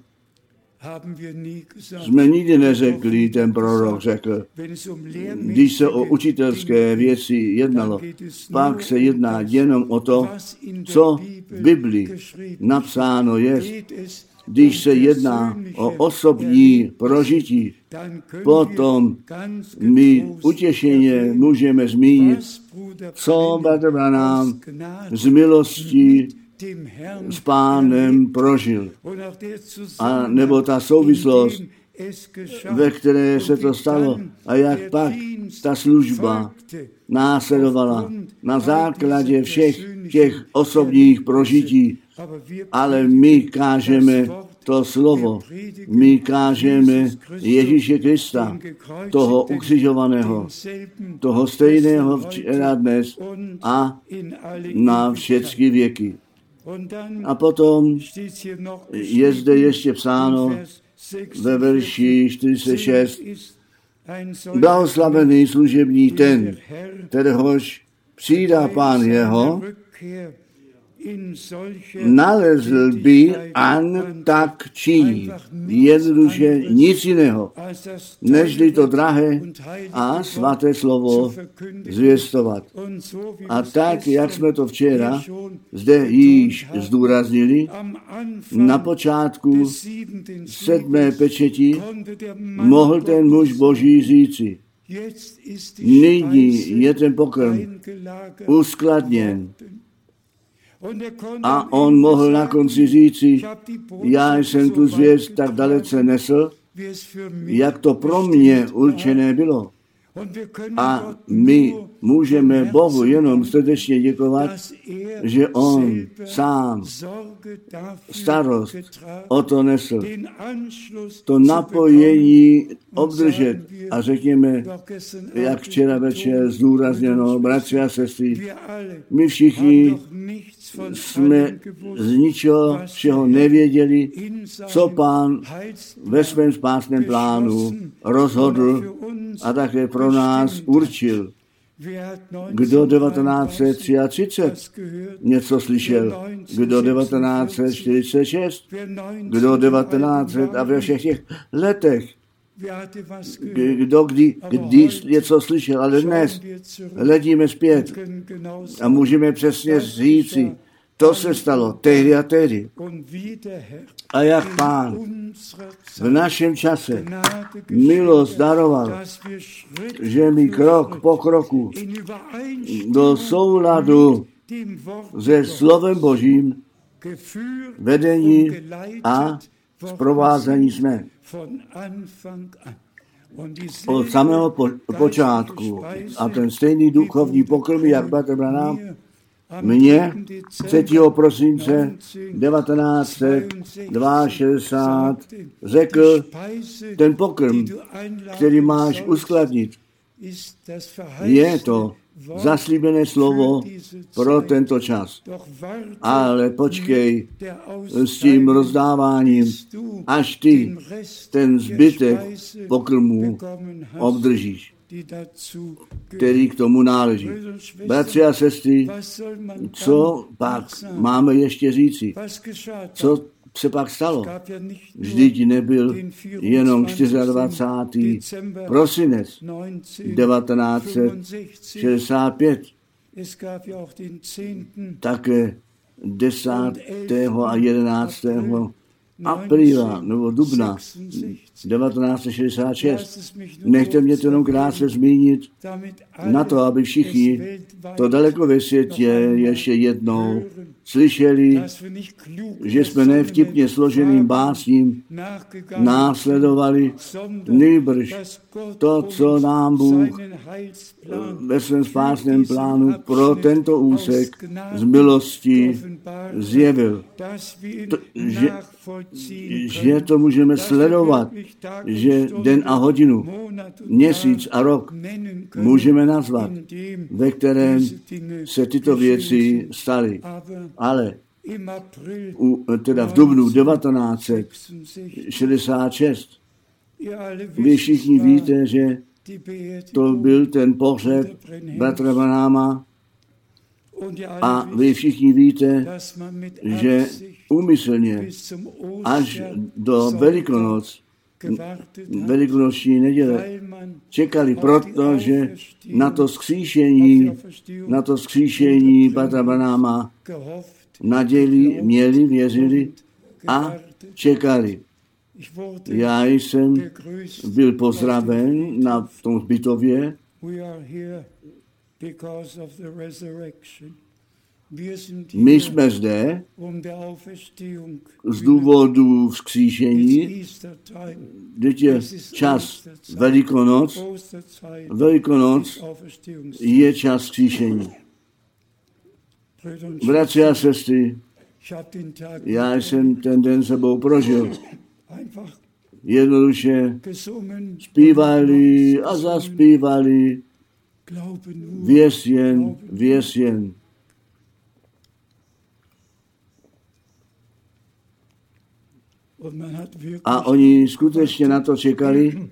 jsme nikdy neřekli, ten prorok řekl. Když se o učitelské věci jednalo, pak se jedná jenom o to, co v Biblii napsáno je. Když se jedná o osobní prožití, potom my utěšeně můžeme zmínit, co bratr Branham z milostí s Pánem prožil. A nebo ta souvislost, ve které se to stalo a jak pak ta služba následovala na základě všech těch osobních prožití. Ale my kážeme to slovo, my kážeme Ježíše Krista, toho ukřižovaného, toho stejného včera dnes a na všechny věky. A potom je zde ještě psáno ve verši čtyřicet šest, blahoslavený služebník ten, kteréhož přijdá Pán jeho, nalezl by an tak činí, jednoduše nic jiného, nežli to drahé a svaté slovo zvěstovat. A tak, jak jsme to včera zde již zdůraznili, na počátku sedmé pečeti mohl ten muž Boží říci, nyní je ten pokrm uskladněn. A on mohl na konci říci, já jsem tu zvěst tak dalece nesl, jak to pro mě určené bylo. A my můžeme Bohu jenom srdečně děkovat, že on sám starost o to nesl. To napojení obdržet a řekněme, jak včera večer zdůrazněno, bratři a sestry, my všichni jsme z ničeho všeho nevěděli, co Pán ve svém spásném plánu rozhodl a také pro nás určil. Kdo devatenáct set třicet tři něco slyšel? Kdo devatenáct set čtyřicet šest? Kdo devatenáct set a ve všech těch letech? Kdo kdy, kdy něco slyšel? Ale dnes hledíme zpět a můžeme přesně říci, to se stalo tehdy a tehdy. A jak Pán v našem čase milost daroval, že mi krok po kroku do souladu se slovem Božím vedení a zprovázení jsme. Od samého po, počátku. A ten stejný duchovní pokrm, jak bratr Branham, mně třetího prosince devatenáct set šedesát dva řekl, ten pokrm, který máš uskladnit, je to zaslíbené slovo pro tento čas. Ale počkej s tím rozdáváním, až ty ten zbytek pokrmů obdržíš, který k tomu náleží. Bratři a sestry, co pak máme ještě říci? Co se pak stalo? Vždyť nebyl jenom dvacátého čtvrtého prosinec devatenáct set šedesát pět. Také desátého a jedenáctého apríla nebo dubna devatenáct set šedesát šest. Nechte mě to jenom krátce zmínit na to, aby všichni to daleko ve světě ještě jednou slyšeli, že jsme nevtipně složeným básním následovali, nýbrž to, co nám Bůh ve svém spásném plánu pro tento úsek z milosti zjevil. To, že, že to můžeme sledovat, že den a hodinu, měsíc a rok můžeme nazvat, ve kterém se tyto věci staly. Ale u, teda v dubnu devatenáct set šedesát šest vy všichni víte, že to byl ten pohřeb bratra Branhama a vy všichni víte, že úmyslně až do Velikonoc, velikonoční neděle, čekali, protože na to vzkříšení, na to vzkříšení bratra Branhama naději měli, věřili a čekali. Já jsem byl pozdraven na tom zbytově. My jsme zde z důvodu vzkříšení, teď je čas Velikonoc. Velikonoc je čas vzkříšení. Bratři a sestry, já jsem ten den sebou prožil. Jednoduše zpívali a zaspívali, věř jen, věř jen. A oni skutečně na to čekali,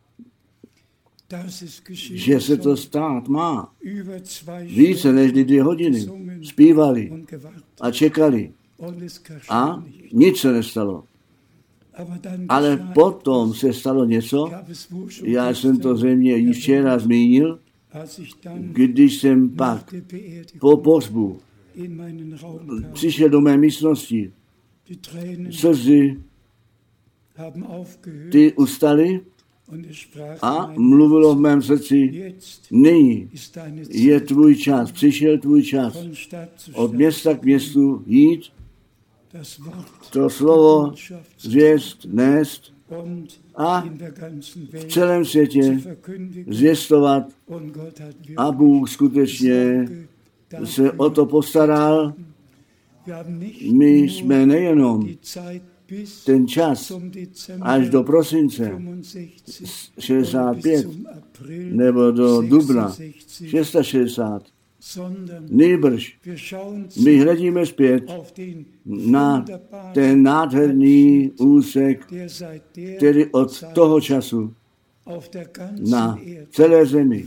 že se to stát má. Více než dvě hodiny zpívali a čekali a nic se nestalo. Ale potom se stalo něco, já jsem to zřejmě již včera zmínil, když jsem pak po pohřbu přišel do mé místnosti. Slzy ty ustaly a mluvilo v mém srdci, nyní je tvůj čas, přišel tvůj čas od města k městu jít, to slovo zvěst, nést a v celém světě zvěstovat. A Bůh skutečně se o to postaral. My jsme nejenom ten čas až do prosince šedesát pět nebo do dubna šedesát šest, nýbrž my hledíme zpět na ten nádherný úsek, který od toho času na celé zemi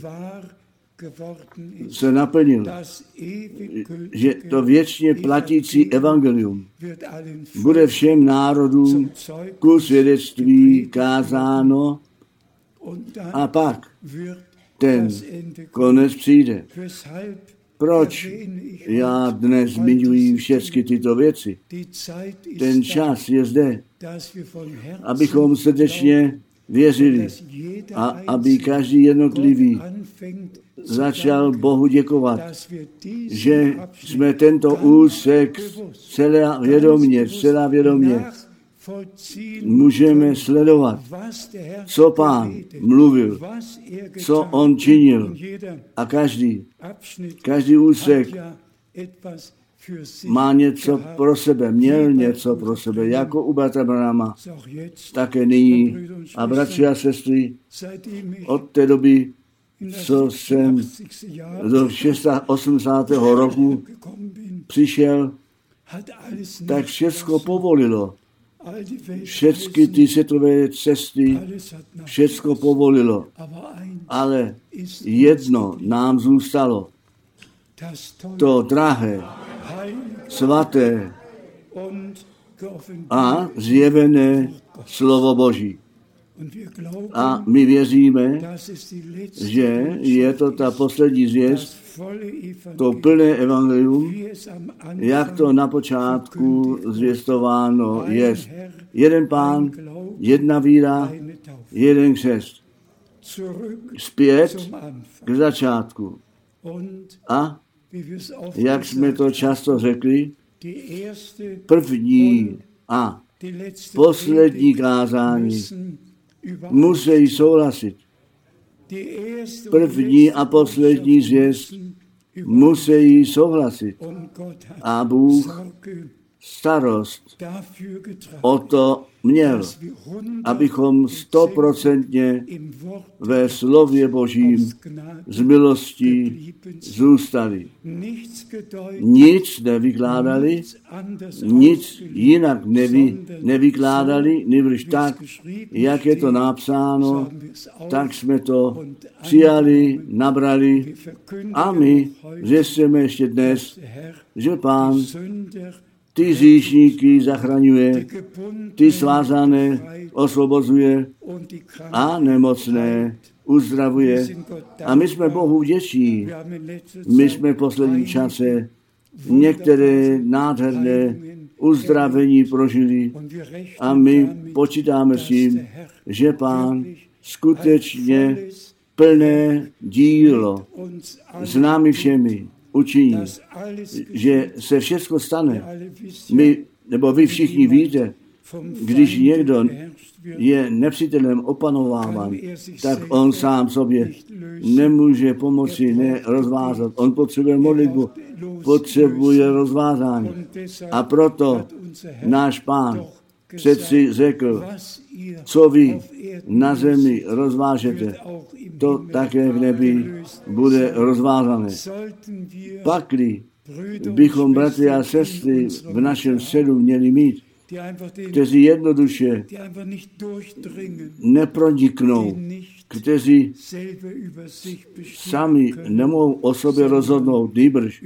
se naplnil, že to věčně platící evangelium bude všem národům ku svědectví kázáno a pak ten konec přijde. Proč já dnes zmiňuji všechny tyto věci? Ten čas je zde, abychom srdečně věřili a aby každý jednotlivý začal Bohu děkovat, že jsme tento úsek celá vědomě, celá vědomě můžeme sledovat, co Pán mluvil, co on činil. A každý, každý úsek má něco pro sebe, měl něco pro sebe, jako u bratra Branhama, také nyní. A bratři a sestry, od té doby, co jsem do osmdesátého roku přišel, tak všecko povolilo. Všechny ty světové cesty, všecko povolilo. Ale jedno nám zůstalo. To drahé, svaté a zjevené slovo Boží. A my věříme, že je to ta poslední zvěst, to plné evangelium, jak to na počátku zvěstováno je. Jeden Pán, jedna víra, jeden křest. Zpět k začátku. A jak jsme to často řekli, první a poslední kázání musí souhlasit. První a poslední zvěst musí souhlasit. A Bůh starost o to měl, abychom stoprocentně ve slově Božím z milostí zůstali. Nic nevykládali, nic jinak nevy, nevykládali, nebož tak, jak je to napsáno, tak jsme to přijali, nabrali a my zjistíme ještě dnes, že Pán ty hříšníky zachraňuje, ty svázané osvobozuje a nemocné uzdravuje. A my jsme Bohu vděční. My jsme v posledním čase některé nádherné uzdravení prožili a my počítáme s tím, že Pán skutečně plné dílo s námi všemi učiní, že se všechno stane. My, nebo vy všichni víte, když někdo je nepřítelem opanováván, tak on sám sobě nemůže pomoci, ne rozvázat. On potřebuje modlitbu, potřebuje rozvázání. A proto náš Pán přeci řekl, co vy na zemi rozvážete, to také v nebi bude rozvázané. Pakli bychom, bratři a sestry, v našem středu měli mít, kteří jednoduše neproniknou, kteří sami nemohou o sobě rozhodnout, nýbrž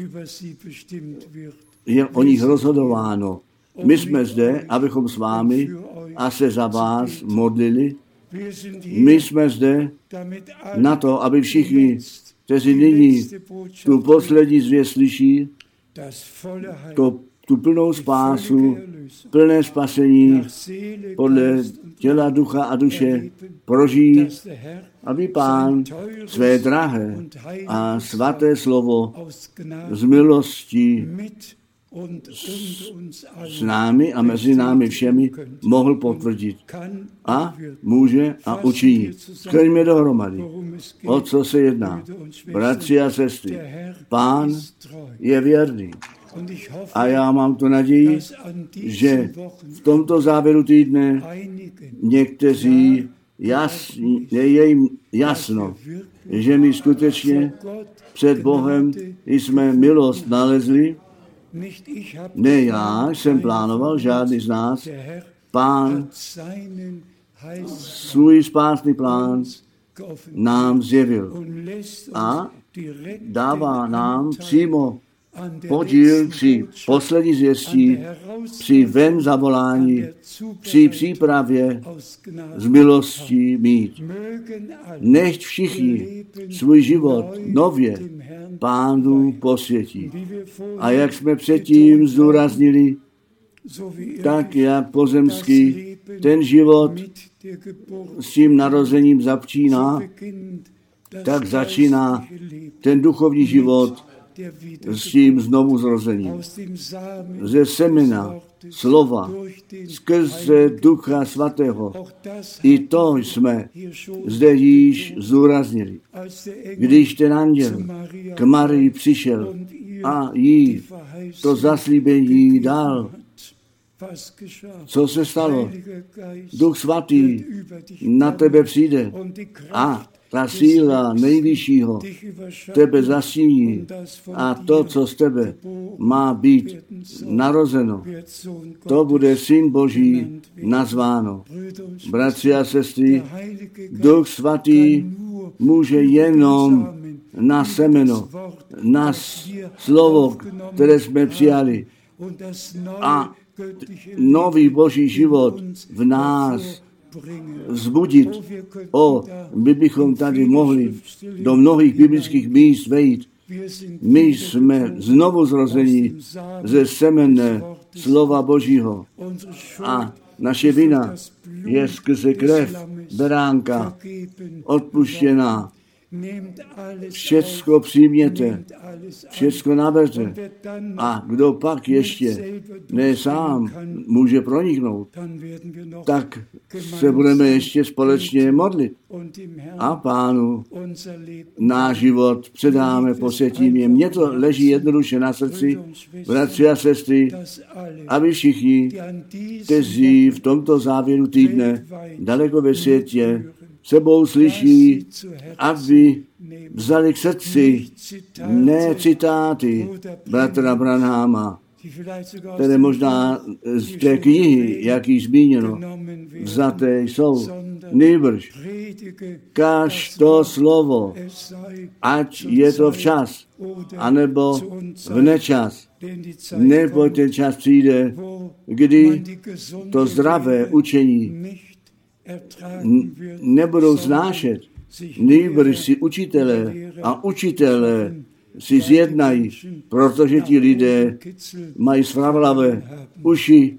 je o nich rozhodováno. My jsme zde, abychom s vámi a se za vás modlili. My jsme zde na to, aby všichni, kteří nyní tu poslední zvěst slyší, to, tu plnou spásu, plné spasení podle těla, ducha a duše prožijí, aby Pán své drahé a svaté slovo z milosti s námi a mezi námi všemi mohl potvrdit. A může a učiní. Sklejme dohromady. O co se jedná? Bratři a sestry, Pán je věrný. A já mám tu naději, že v tomto závěru týdne někteří jasný, je jim jasno, že my skutečně před Bohem jsme milost nalezli. Ne já jsem plánoval, žádný z nás. Pán svůj spásný plán nám zjevil a dává nám přímo podíl při poslední zvěstí, při ven zavolání, při přípravě z milostí mít. Nechť všichni svůj život nově Pánu posvětí. A jak jsme předtím zdůraznili, tak jak pozemský ten život s tím narozením začíná, tak začíná ten duchovní život s tím znovu zrozením. Ze semena slova, skrze Ducha Svatého. I to jsme zde již zdůraznili. Když ten anděl k Marii přišel a jí to zaslíbení dal, co se stalo? Duch Svatý na tebe přijde a ta síla nejvyššího tebe zasíní a to, co z tebe má být narozeno, to bude Syn Boží nazváno. Bratři a sestry, Duch Svatý může jenom na semeno, na slovo, které jsme přijali a nový Boží život v nás vzbudit. O, my bychom tady mohli do mnohých biblických míst vejít, My jsme znovu zrození ze semene slova Božího. A naše vina je skrze krev beránka odpuštěná. Všecko přijměte, všecko naberte. A kdo pak ještě ne sám může proniknout, tak se budeme ještě společně modlit. A Pánu náš život předáme, posvětíme. Mně to leží jednoduše na srdci, bratři a sestry, aby všichni, kteří v tomto závěru týdne daleko ve světě sebou slyší, aby vzali k srdci ne citáty bratra Branhama, které možná z té knihy, jak již zmíněno, vzaté jsou, nýbrž kaž to slovo, ať je to včas, anebo v nečas, nebo ten čas přijde, kdy to zdravé učení nebudou znášet, nýbrž si učitelé a učitelé si zjednají, protože ti lidé mají svravlavé uši.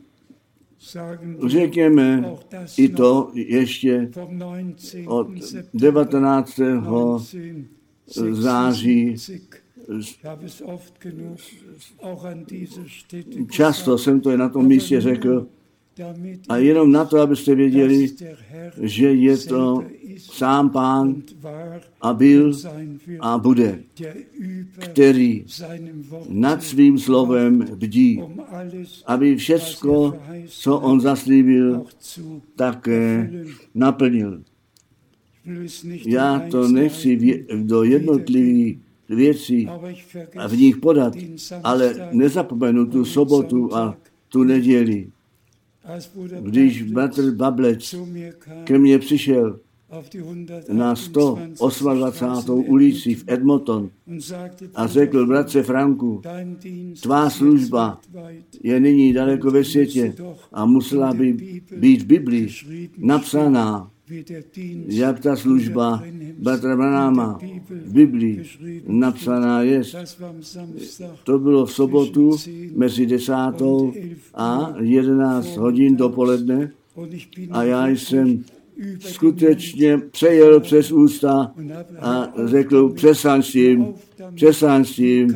Řekněme i to ještě od devatenáctého září. Často jsem to i na tom místě řekl, a jenom na to, abyste věděli, že je to sám Pán a byl a bude, který nad svým slovem bdí, aby všecko, co on zaslíbil, také naplnil. Já to nechci do jednotlivých věcí a v nich podat, ale nezapomenu tu sobotu a tu neděli. Když bratr Bablec ke mně přišel na sto osmadvacátou ulici v Edmonton a řekl, bratře Franku, tvá služba je nyní daleko ve světě a musela by být v Biblii napsaná, jak ta služba bratra Branhama v Biblii napsaná je. To bylo v sobotu mezi desátou a jedenáct hodin dopoledne a já jsem skutečně přejel přes ústa a řekl, přestaň s tím, přestaň s tím,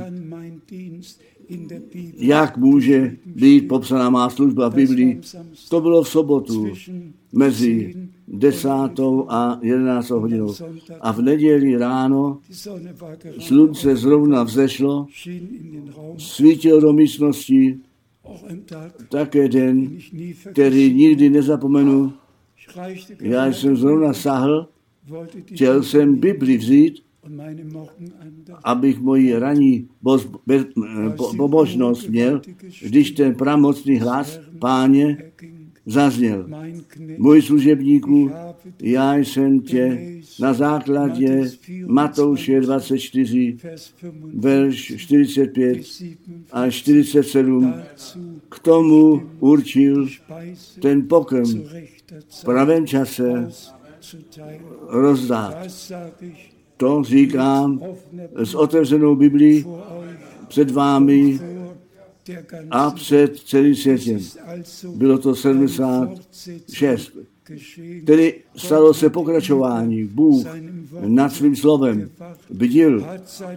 jak může být popsaná má služba v Biblii. To bylo v sobotu mezi desátou a jedenáctou hodinou. A v neděli ráno slunce zrovna vzešlo, svítilo do místnosti, také den, který nikdy nezapomenu. Já jsem zrovna sahl, chtěl jsem Bibli vzít, abych moji ranní pobožnost měl, když ten pramocný hlas Páně zazněl. Můj služebníku, já jsem tě na základě Matouše dvacet čtyři, verš čtyřicet pět a čtyřicet sedm k tomu určil ten pokrm v pravém čase rozdát. To říkám s otevřenou Biblií před vámi a před celým světem. Bylo to sedmdesát šest. Tedy stalo se pokračování. Bůh nad svým slovem bdil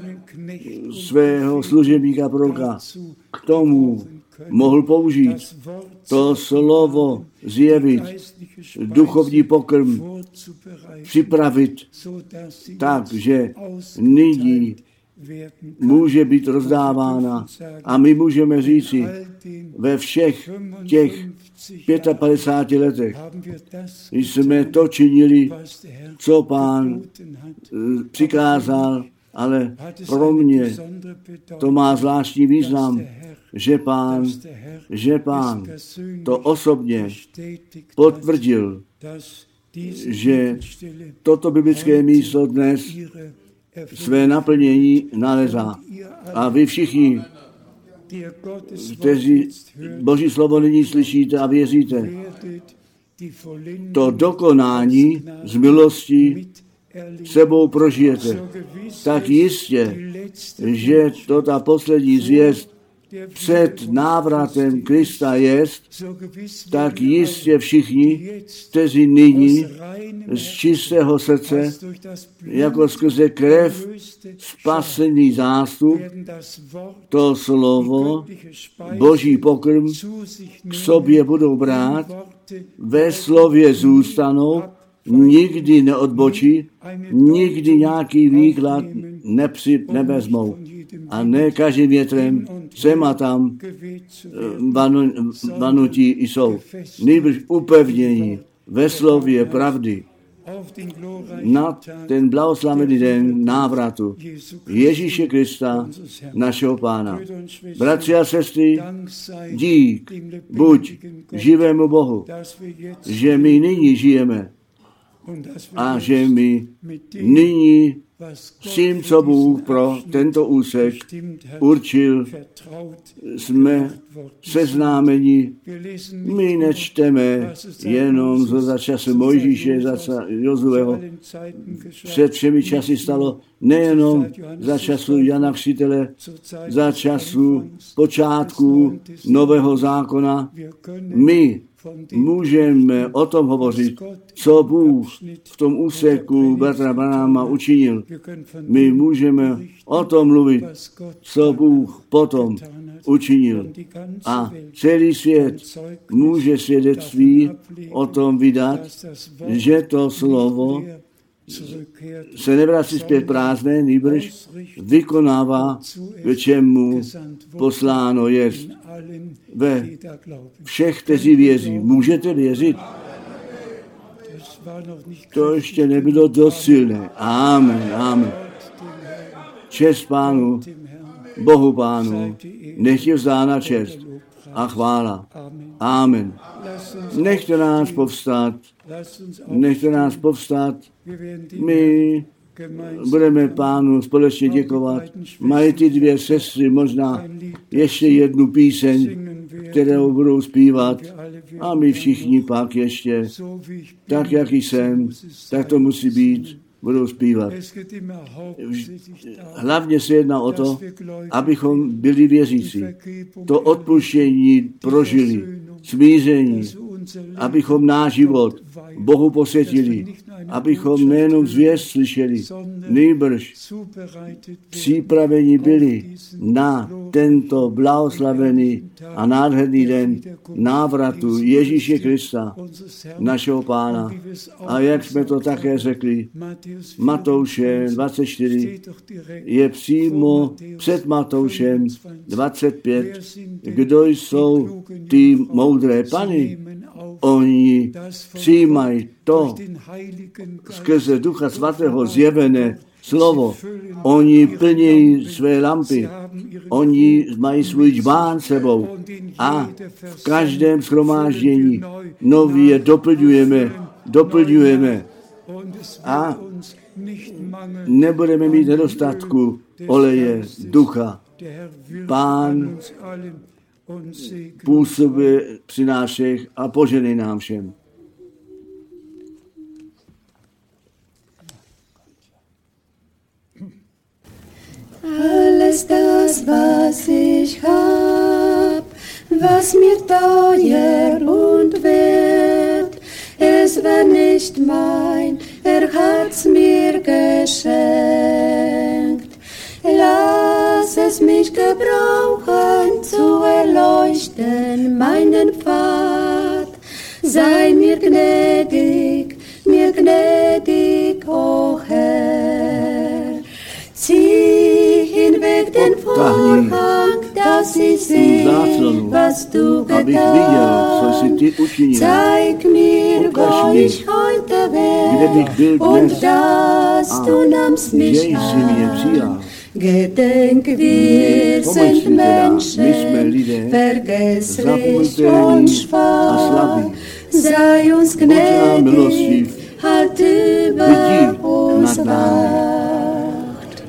svého služebníka proroka. K tomu mohl použít to slovo zjevit, duchovní pokrm připravit tak, že nyní může být rozdávána a my můžeme říci, ve všech těch padesát pět letech jsme to činili, co Pán přikázal, ale pro mě to má zvláštní význam, že Pán, že Pán to osobně potvrdil, že toto biblické místo dnes své naplnění nalezá. A vy všichni, kteří Boží slovo nyní slyšíte a věříte, to dokonání z milosti sebou prožijete. Tak jistě že to ta poslední zvěst před návratem Krista jest, tak jistě všichni, kteří nyní z čistého srdce, jako skrze krev spasený zástup, to slovo, Boží pokrm k sobě budou brát, ve slově zůstanou, nikdy neodbočí, nikdy nějaký výklad nepři, nevezmou. A ne každým větrem sem a tam vanu, vanutí jsou. Nejbrž upevnění ve slově pravdy na ten blahoslavený den návratu Ježíše Krista, našeho Pána. Bratři a sestry, dík buď živému Bohu, že my nyní žijeme a že my nyní s tím, co Bůh pro tento úsek určil, jsme seznámeni. My nečteme jenom za času Mojžíše, za Jozueho. Před všemi časy stalo nejenom za času Jana Křtitele, za času počátku Nového zákona. My můžeme o tom hovořit, co Bůh v tom úseku bratra Branhama učinil. My můžeme o tom mluvit, co Bůh potom učinil. A celý svět může svědectví o tom vydat, že to slovo se nevrací zpět prázdné, nýbrž vykonává, k čemu posláno jest. Ve všech, kteří věří. Můžete věřit? To ještě nebylo dost silné. Amen, amen. Čest Pánu, Bohu Pánu, nech je vzána čest a chvála. Amen. Nechte nás povstat, nechte nás povstat. My budeme Pánu společně děkovat. Mají ty dvě sestry možná ještě jednu píseň, kterou budou zpívat. A my všichni pak ještě, tak jak jsem, tak to musí být, budou zpívat. Hlavně se jedná o to, abychom byli věřící. To odpuštění prožili, smíření, abychom náš život Bohu posvětili, abychom nejenom zvěst slyšeli, nýbrž připraveni byli na tento blahoslavený a nádherný den návratu Ježíše Krista, našeho Pána. A jak jsme to také řekli, Matouše dvacet čtyři je přímo před Matoušem dvacet pět. Kdo jsou ty moudré pany? Oni přijímají to skrze Ducha Svatého zjevené slovo. Oni plní své lampy. Oni mají svůj džbán sebou. A v každém shromáždění nově doplňujeme, doplňujeme. A nebudeme mít nedostatku oleje ducha. Pán působí při nás všech a poženej nám všem. Alles das, was ich hab, was mir teuer und wert, es war nicht mein, er hat's mir geschenkt. Lass es mich gebrauchen, zu erleuchten meinen Pfad. Sei mir gnädig, mir gnädig, o Herr. Zieh hinweg den Vorhang, dass ich sehe, was du getan. Zeig mir, wo ich heute wär, und dass du nahmst mich an. Gedenk, wir sind Menschen, vergesslich und schwach. Sei uns gnädig, halt über uns Wacht.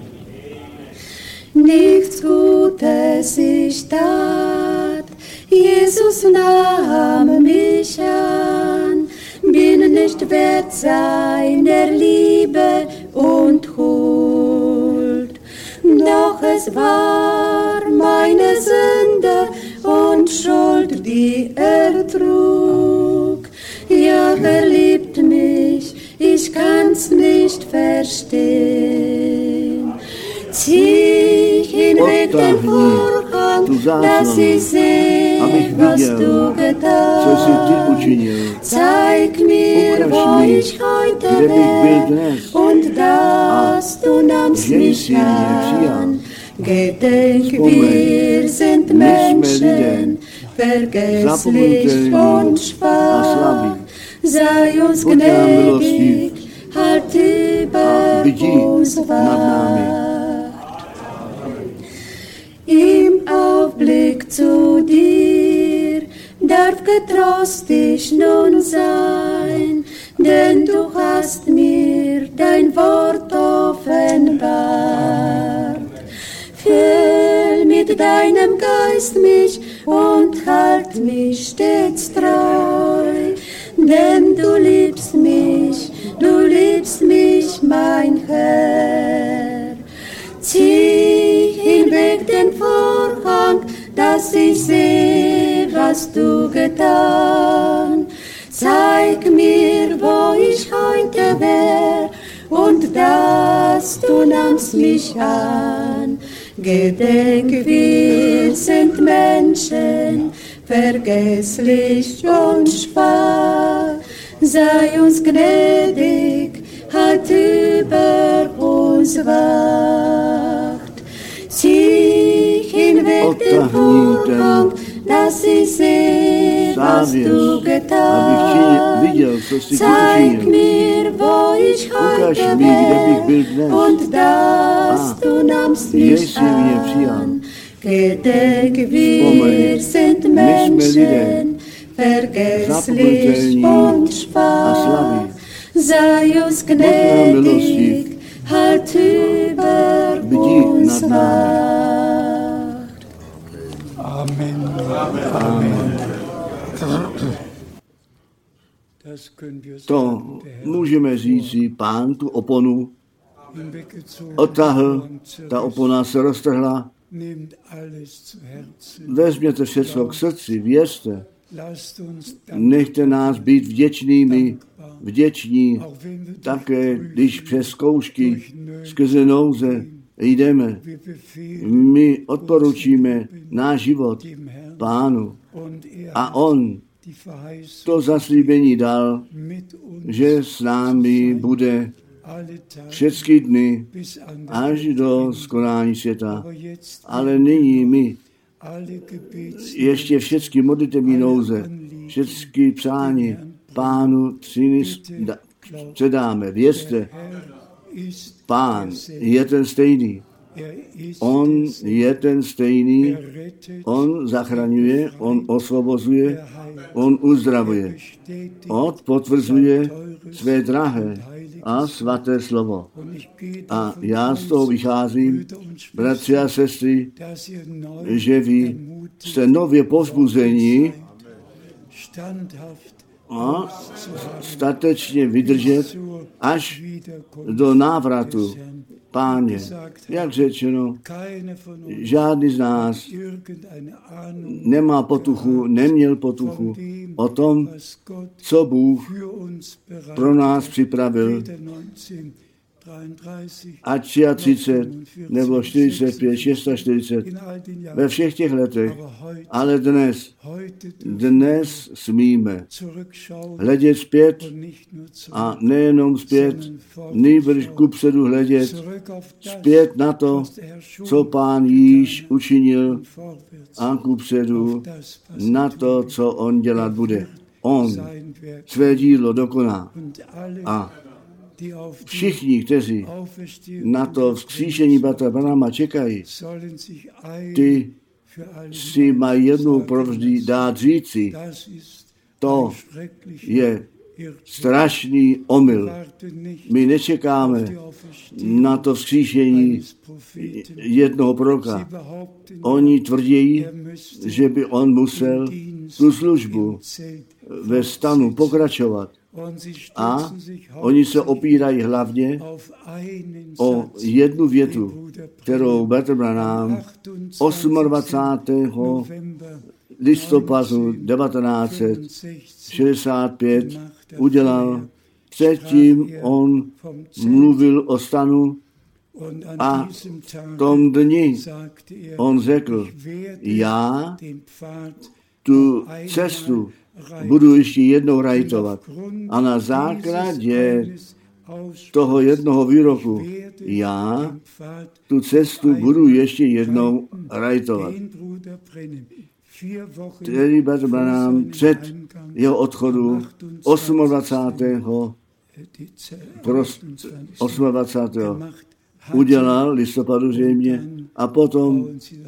Nichts Gutes ich tat, Jesus nahm mich an, bin nicht wert seiner Liebe und Huld. Doch doch es war meine Sünde und Schuld, die er trug. Ja, er liebt mich, ich kann's nicht verstehen. Zieh hinweg den Vorhang, dass ich sehe, was du getan. Zeig mir, wo ich heute wär, und dass du nahmst mich an. Gedenk, wir sind Menschen, vergesslich und schwach. Sei uns gnädig, halt über uns Wacht. Im Aufblick zu dir darf getrost ich nun sein, denn du hast mir dein Wort offenbart. Füll mit deinem Geist mich und halt mich stets treu, denn du liebst mich, du liebst mich, mein Herr. Zieh hinweg den Vorhang, dass ich sehe, was du getan. Zeig mir, wo ich heute wär, und dass du nahmst mich an. Gedenk, wir sind Menschen, vergesslich und schwach. Sei uns gnädig, halt über uns Wacht. Zieh hinweg den Vorhang, dass ich sehe, was du getan. Zeig mir, wo ich heute wär, und dass du nahmst mich an. Gedenk, wir sind Menschen, vergesslich und schwach. Sei uns gnädig, halt über uns Wacht. Amen. Amen. To můžeme říci, Pán tu oponu odtahl, ta opona se roztrhla. Vezměte všechno k srdci, věřte. Nechte nás být vděčnými, vděční, také když přes zkoušky skrze nouze jdeme. My odporučíme náš život Pánu a On to zaslíbení dal, že s námi bude všechny dny až do skonání světa. Ale nyní my ještě všechny modlitební nouze, všechny přání Pánu předáme. Věřte, Pán je ten stejný. On je ten stejný, on zachraňuje, on osvobozuje, on uzdravuje. On potvrzuje své drahé a svaté slovo. A já z toho vycházím, bratři a sestry, že vy jste nově povzbuzení a statečně vydržet až do návratu Páně. Jak řečeno, žádný z nás nemá potuchu, neměl potuchu o tom, co Bůh pro nás připravil. A třicet tři nebo čtyřicet pět, čtyřicet šest ve všech těch letech, ale dnes, dnes smíme hledět zpět a nejenom zpět, nýbrž kupředu hledět zpět na to, co Pán již učinil a kupředu na to, co on dělat bude. On své dílo dokoná a všichni, kteří na to vzkříšení bratra Branhama čekají, ty si mají jednou provždy dát říci, to je strašný omyl. My nečekáme na to vzkříšení jednoho proroka. Oni tvrdí, že by on musel tu službu ve stanu pokračovat. A oni se opírají hlavně o jednu větu, kterou Brother Branham dvacátého osmého listopadu devatenáct set šedesát pět udělal. Předtím on mluvil o stanu a v tom dni on řekl, já tu cestu budu ještě jednou rajtovat. A na základě toho jednoho výroku já tu cestu budu ještě jednou rajtovat. Tedy Brother Branham před jeho odchodu dvacátého osmého dvacátého udělal listopadu zřejmě a potom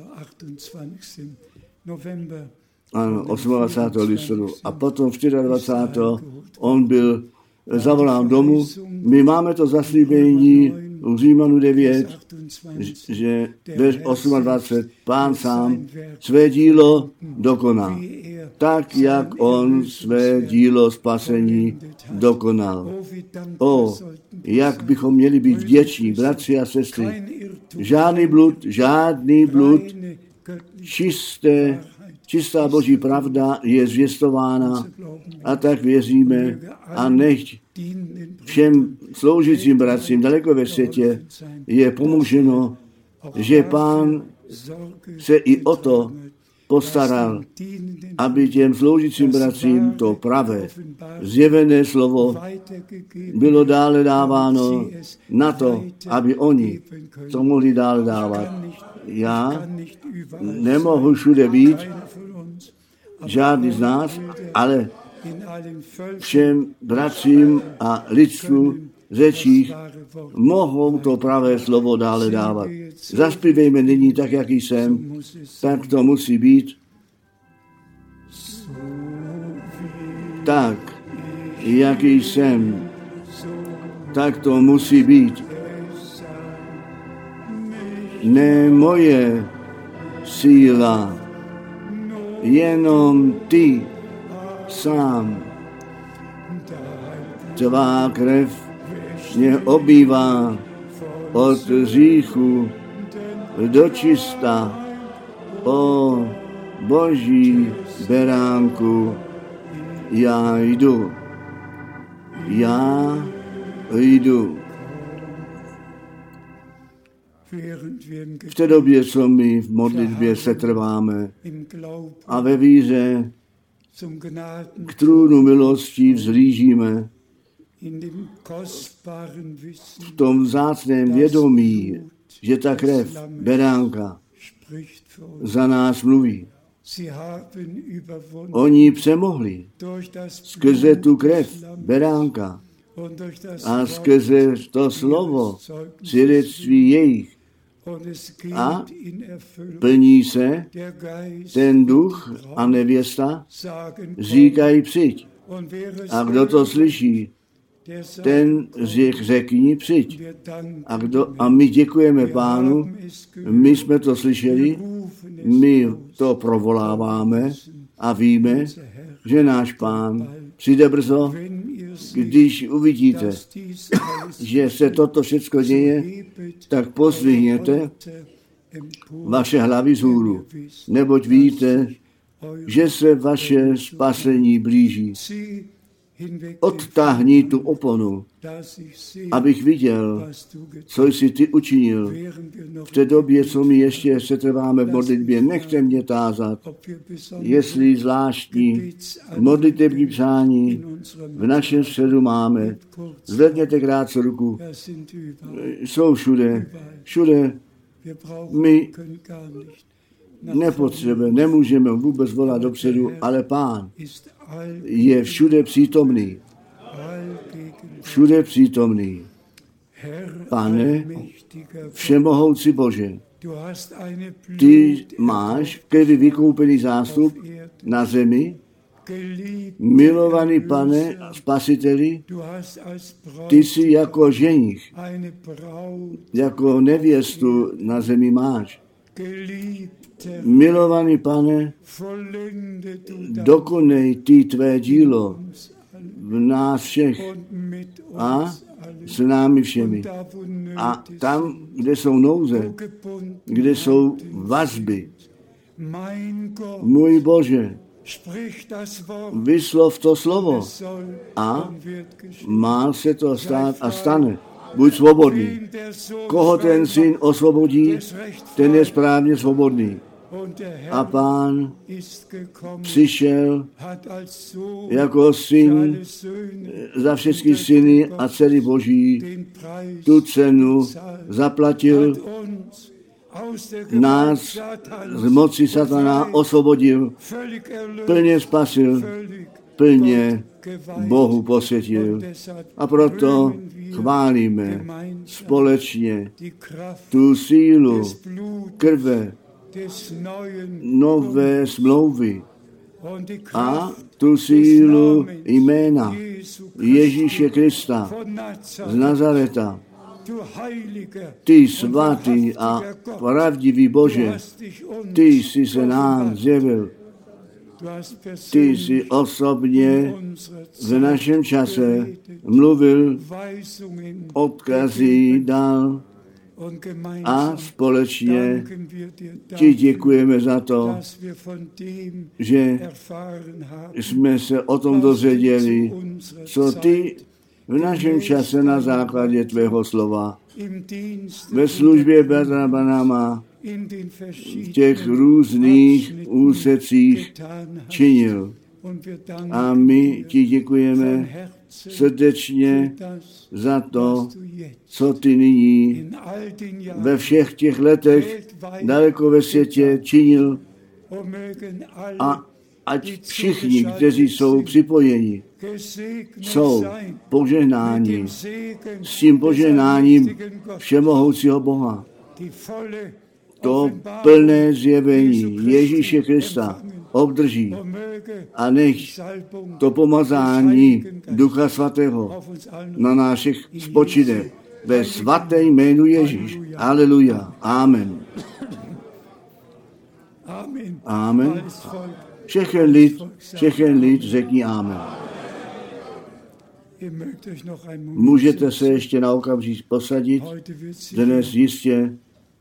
ano, dvacátého osmého listopadu a potom dvacátého čtvrtého on byl zavolán domů. My máme to zaslíbení u Římanů devět, že ve dvacet osm Pán sám své dílo dokonal. Tak, jak on své dílo spasení dokonal. O, jak bychom měli být vděční, bratři a sestry. Žádný blud, žádný blud, čisté, čistá Boží pravda je zvěstována a tak věříme a nechť všem sloužícím bratřím daleko ve světě je pomoženo, že Pán se i o to postaral, aby těm sloužícím bratřím to pravé, zjevené slovo bylo dále dáváno na to, aby oni to mohli dále dávat. Já nemohu všude být, žádný z nás, ale všem bratřím a lidstvu řečích mohou to pravé slovo dále dávat. Zaspívejme nyní tak, jaký jsem, tak to musí být. Tak, jaký jsem, tak to musí být. Ne moje síla, jenom ty sám. Tvá krev mě obývá od hříchu do čista. O Boží beránku, já jdu, já jdu. V té době, co my v modlitbě setrváme a ve víře k trůnu milostí vzhlížíme, v tom vzácném vědomí, že ta krev, beránka, za nás mluví. Oni přemohli skrze tu krev, beránka, a skrze to slovo, svědectví jejich. A plní se ten duch a nevěsta, říkají přijď. A kdo to slyší, ten řekni přijď. A, kdo, a my děkujeme Pánu, my jsme to slyšeli, my to provoláváme a víme, že náš Pán přijde brzo. Když uvidíte, že se toto všechno děje, tak pozdvihněte vaše hlavy vzhůru, neboť víte, že se vaše spasení blíží. Odtáhni tu oponu, abych viděl, co jsi ty učinil. V té době, co my ještě setrváme v modlitbě, nechte mě tázat, jestli zvláštní modlitební přání v našem středu máme. Zvedněte krátce ruku. Jsou všude, všude. My nepotřebujeme, nemůžeme vůbec volat dopředu, ale Pán je všude přítomný. Všude přítomný. Pane, všemohoucí Bože, ty máš krvi vykoupený zástup na zemi, milovaný Pane, Spasiteli, ty jsi jako ženich, jako nevěstu na zemi máš. Milovaný Pane, dokonej ty tvé dílo v nás všech a s námi všemi. A tam, kde jsou nouze, kde jsou vazby, můj Bože, vyslov to slovo a má se to stát a stane. Buď svobodný. Koho ten syn osvobodí, ten je správně svobodný. A Pán přišel jako syn za všechny syny a dcery Boží, tu cenu zaplatil, nás z moci satana osvobodil, plně spasil, plně Bohu posvětil. A proto chválíme společně tu sílu krve nové smlouvy a tu sílu jména Ježíše Krista z Nazareta. Ty svatý a pravdivý Bože, ty jsi se nám zjevil. Ty jsi osobně v našem čase mluvil, odkazy dal a společně ti děkujeme za to, že jsme se o tom dozvěděli, co ty v našem čase na základě tvého slova ve službě Bratra Branhama v těch různých úsecích činil. A my ti děkujeme srdečně za to, co ty nyní ve všech těch letech daleko ve světě činil. A ať všichni, kteří jsou připojeni, jsou požehnáni s tím požehnáním všemohoucího Boha. To plné zjevení Ježíše Krista obdrží a nech to pomazání Ducha Svatého na našich spočine ve svaté jménu Ježíš. Aleluja. Amen. Amen. Všechen lid, všechen lid řekni amen. Můžete se ještě na okamžik posadit. Dnes jistě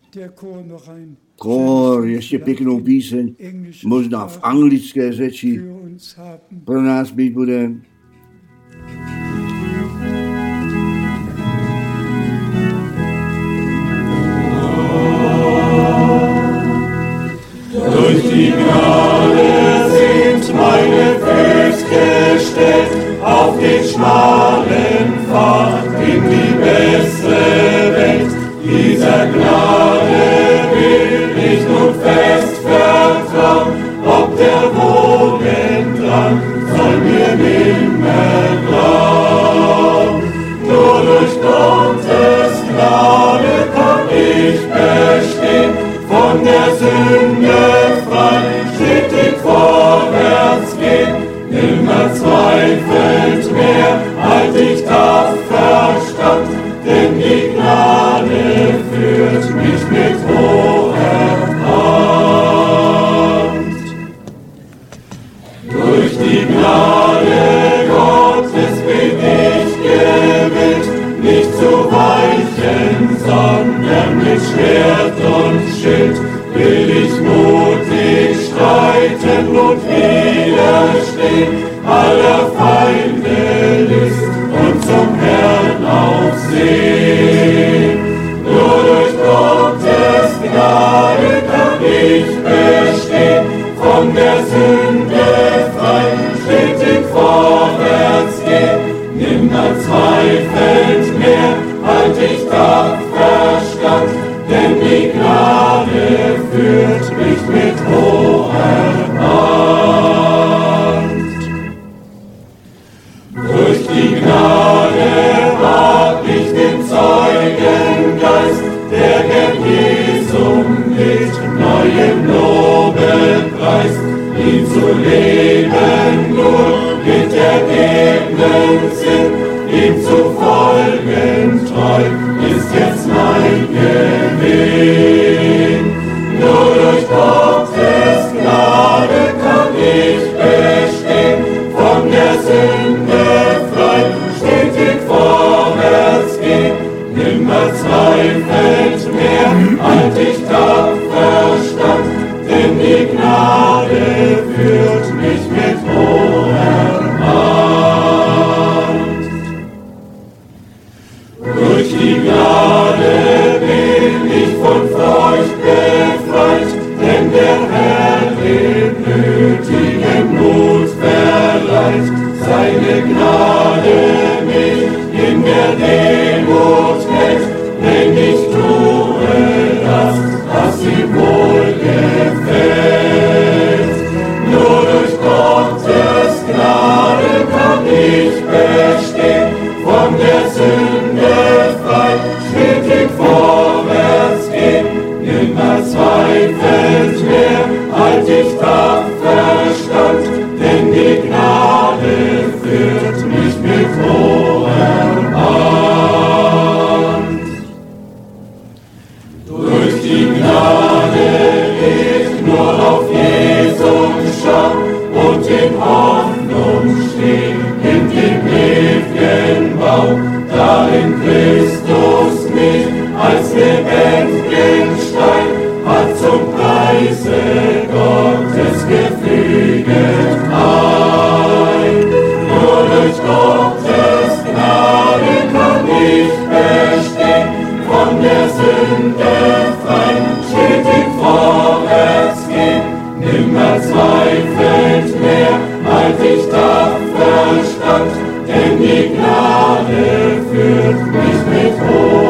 kór ještě pěknou píseň, možná v anglické řeči, pro nás být bude. Durch die Gnade sind meine Füße gestellt auf den schmalen Pfad in die bessere Welt. Dieser Gnade will ich nun fest vertrauen, ob der Wogen dran soll mir nimmer glauben. Nur durch Gottes Gnade kann ich bestehen, von der Sünde frei, stetig vorwärts gehen, nimmer zweifelt mehr, halt ich tapfer stand, denn die Gnade führt mich mit hoher Hand. Durch die Gnade Gottes bin ich gewillt, nicht zu weichen, sondern mit Schwert und Schild will ich mutig streiten und widerstehen aller Feinde List und zum Herrn aufsehen. Nur durch Gottes Gnade kann ich bestehen, von der Sünde frei, stetig vorwärts gehen, nimmer zweifelnd mehr, halt ich tapfer stand, denn die Gnade führt mich mit hoher Hand. Durch die Gnade hab ich den Zeugengeist, der Herr Jesum mit neuem Lobpreis, ihn zu leben nur mit ergebnem Sinn, ihm zu folgen treu, ist jetzt mein Gewinn. Nur durch Gottes Gnade kann ich bestehen, von der Sünde zweifelt mehr, halt ich tapfer stand, denn die Gnade führt mich mit hoher Macht. Durch die Gnade bin ich von Furcht befreit, denn der Herr dem nötigen Mut verleiht, seine Gnade mich in der Demut hält, wenn ich tue das, was ihm wohl gefällt. Nur durch Gottes Gnade kann ich bestehen, von der Sünde frei, stetig vorwärts gehen, nimmer zweifelt mehr, halt ich tapfer stand, denn die Gnade führt mich mit hoher Hand. Durch die Gnade ich nur auf Jesus schau und in Hoffnung steh, in dem ewigen Bau, darin Christus mich als lebendigen Stein hat zum Preise Gottes gefüget ein. Nur durch Gottes Gnade kann ich bestehen, von der Sünde frei, stetig vorwärts gehen, nimmer zweifelt mehr, halt ich tapfer stand, denn die Gnade führt mich mit hoch.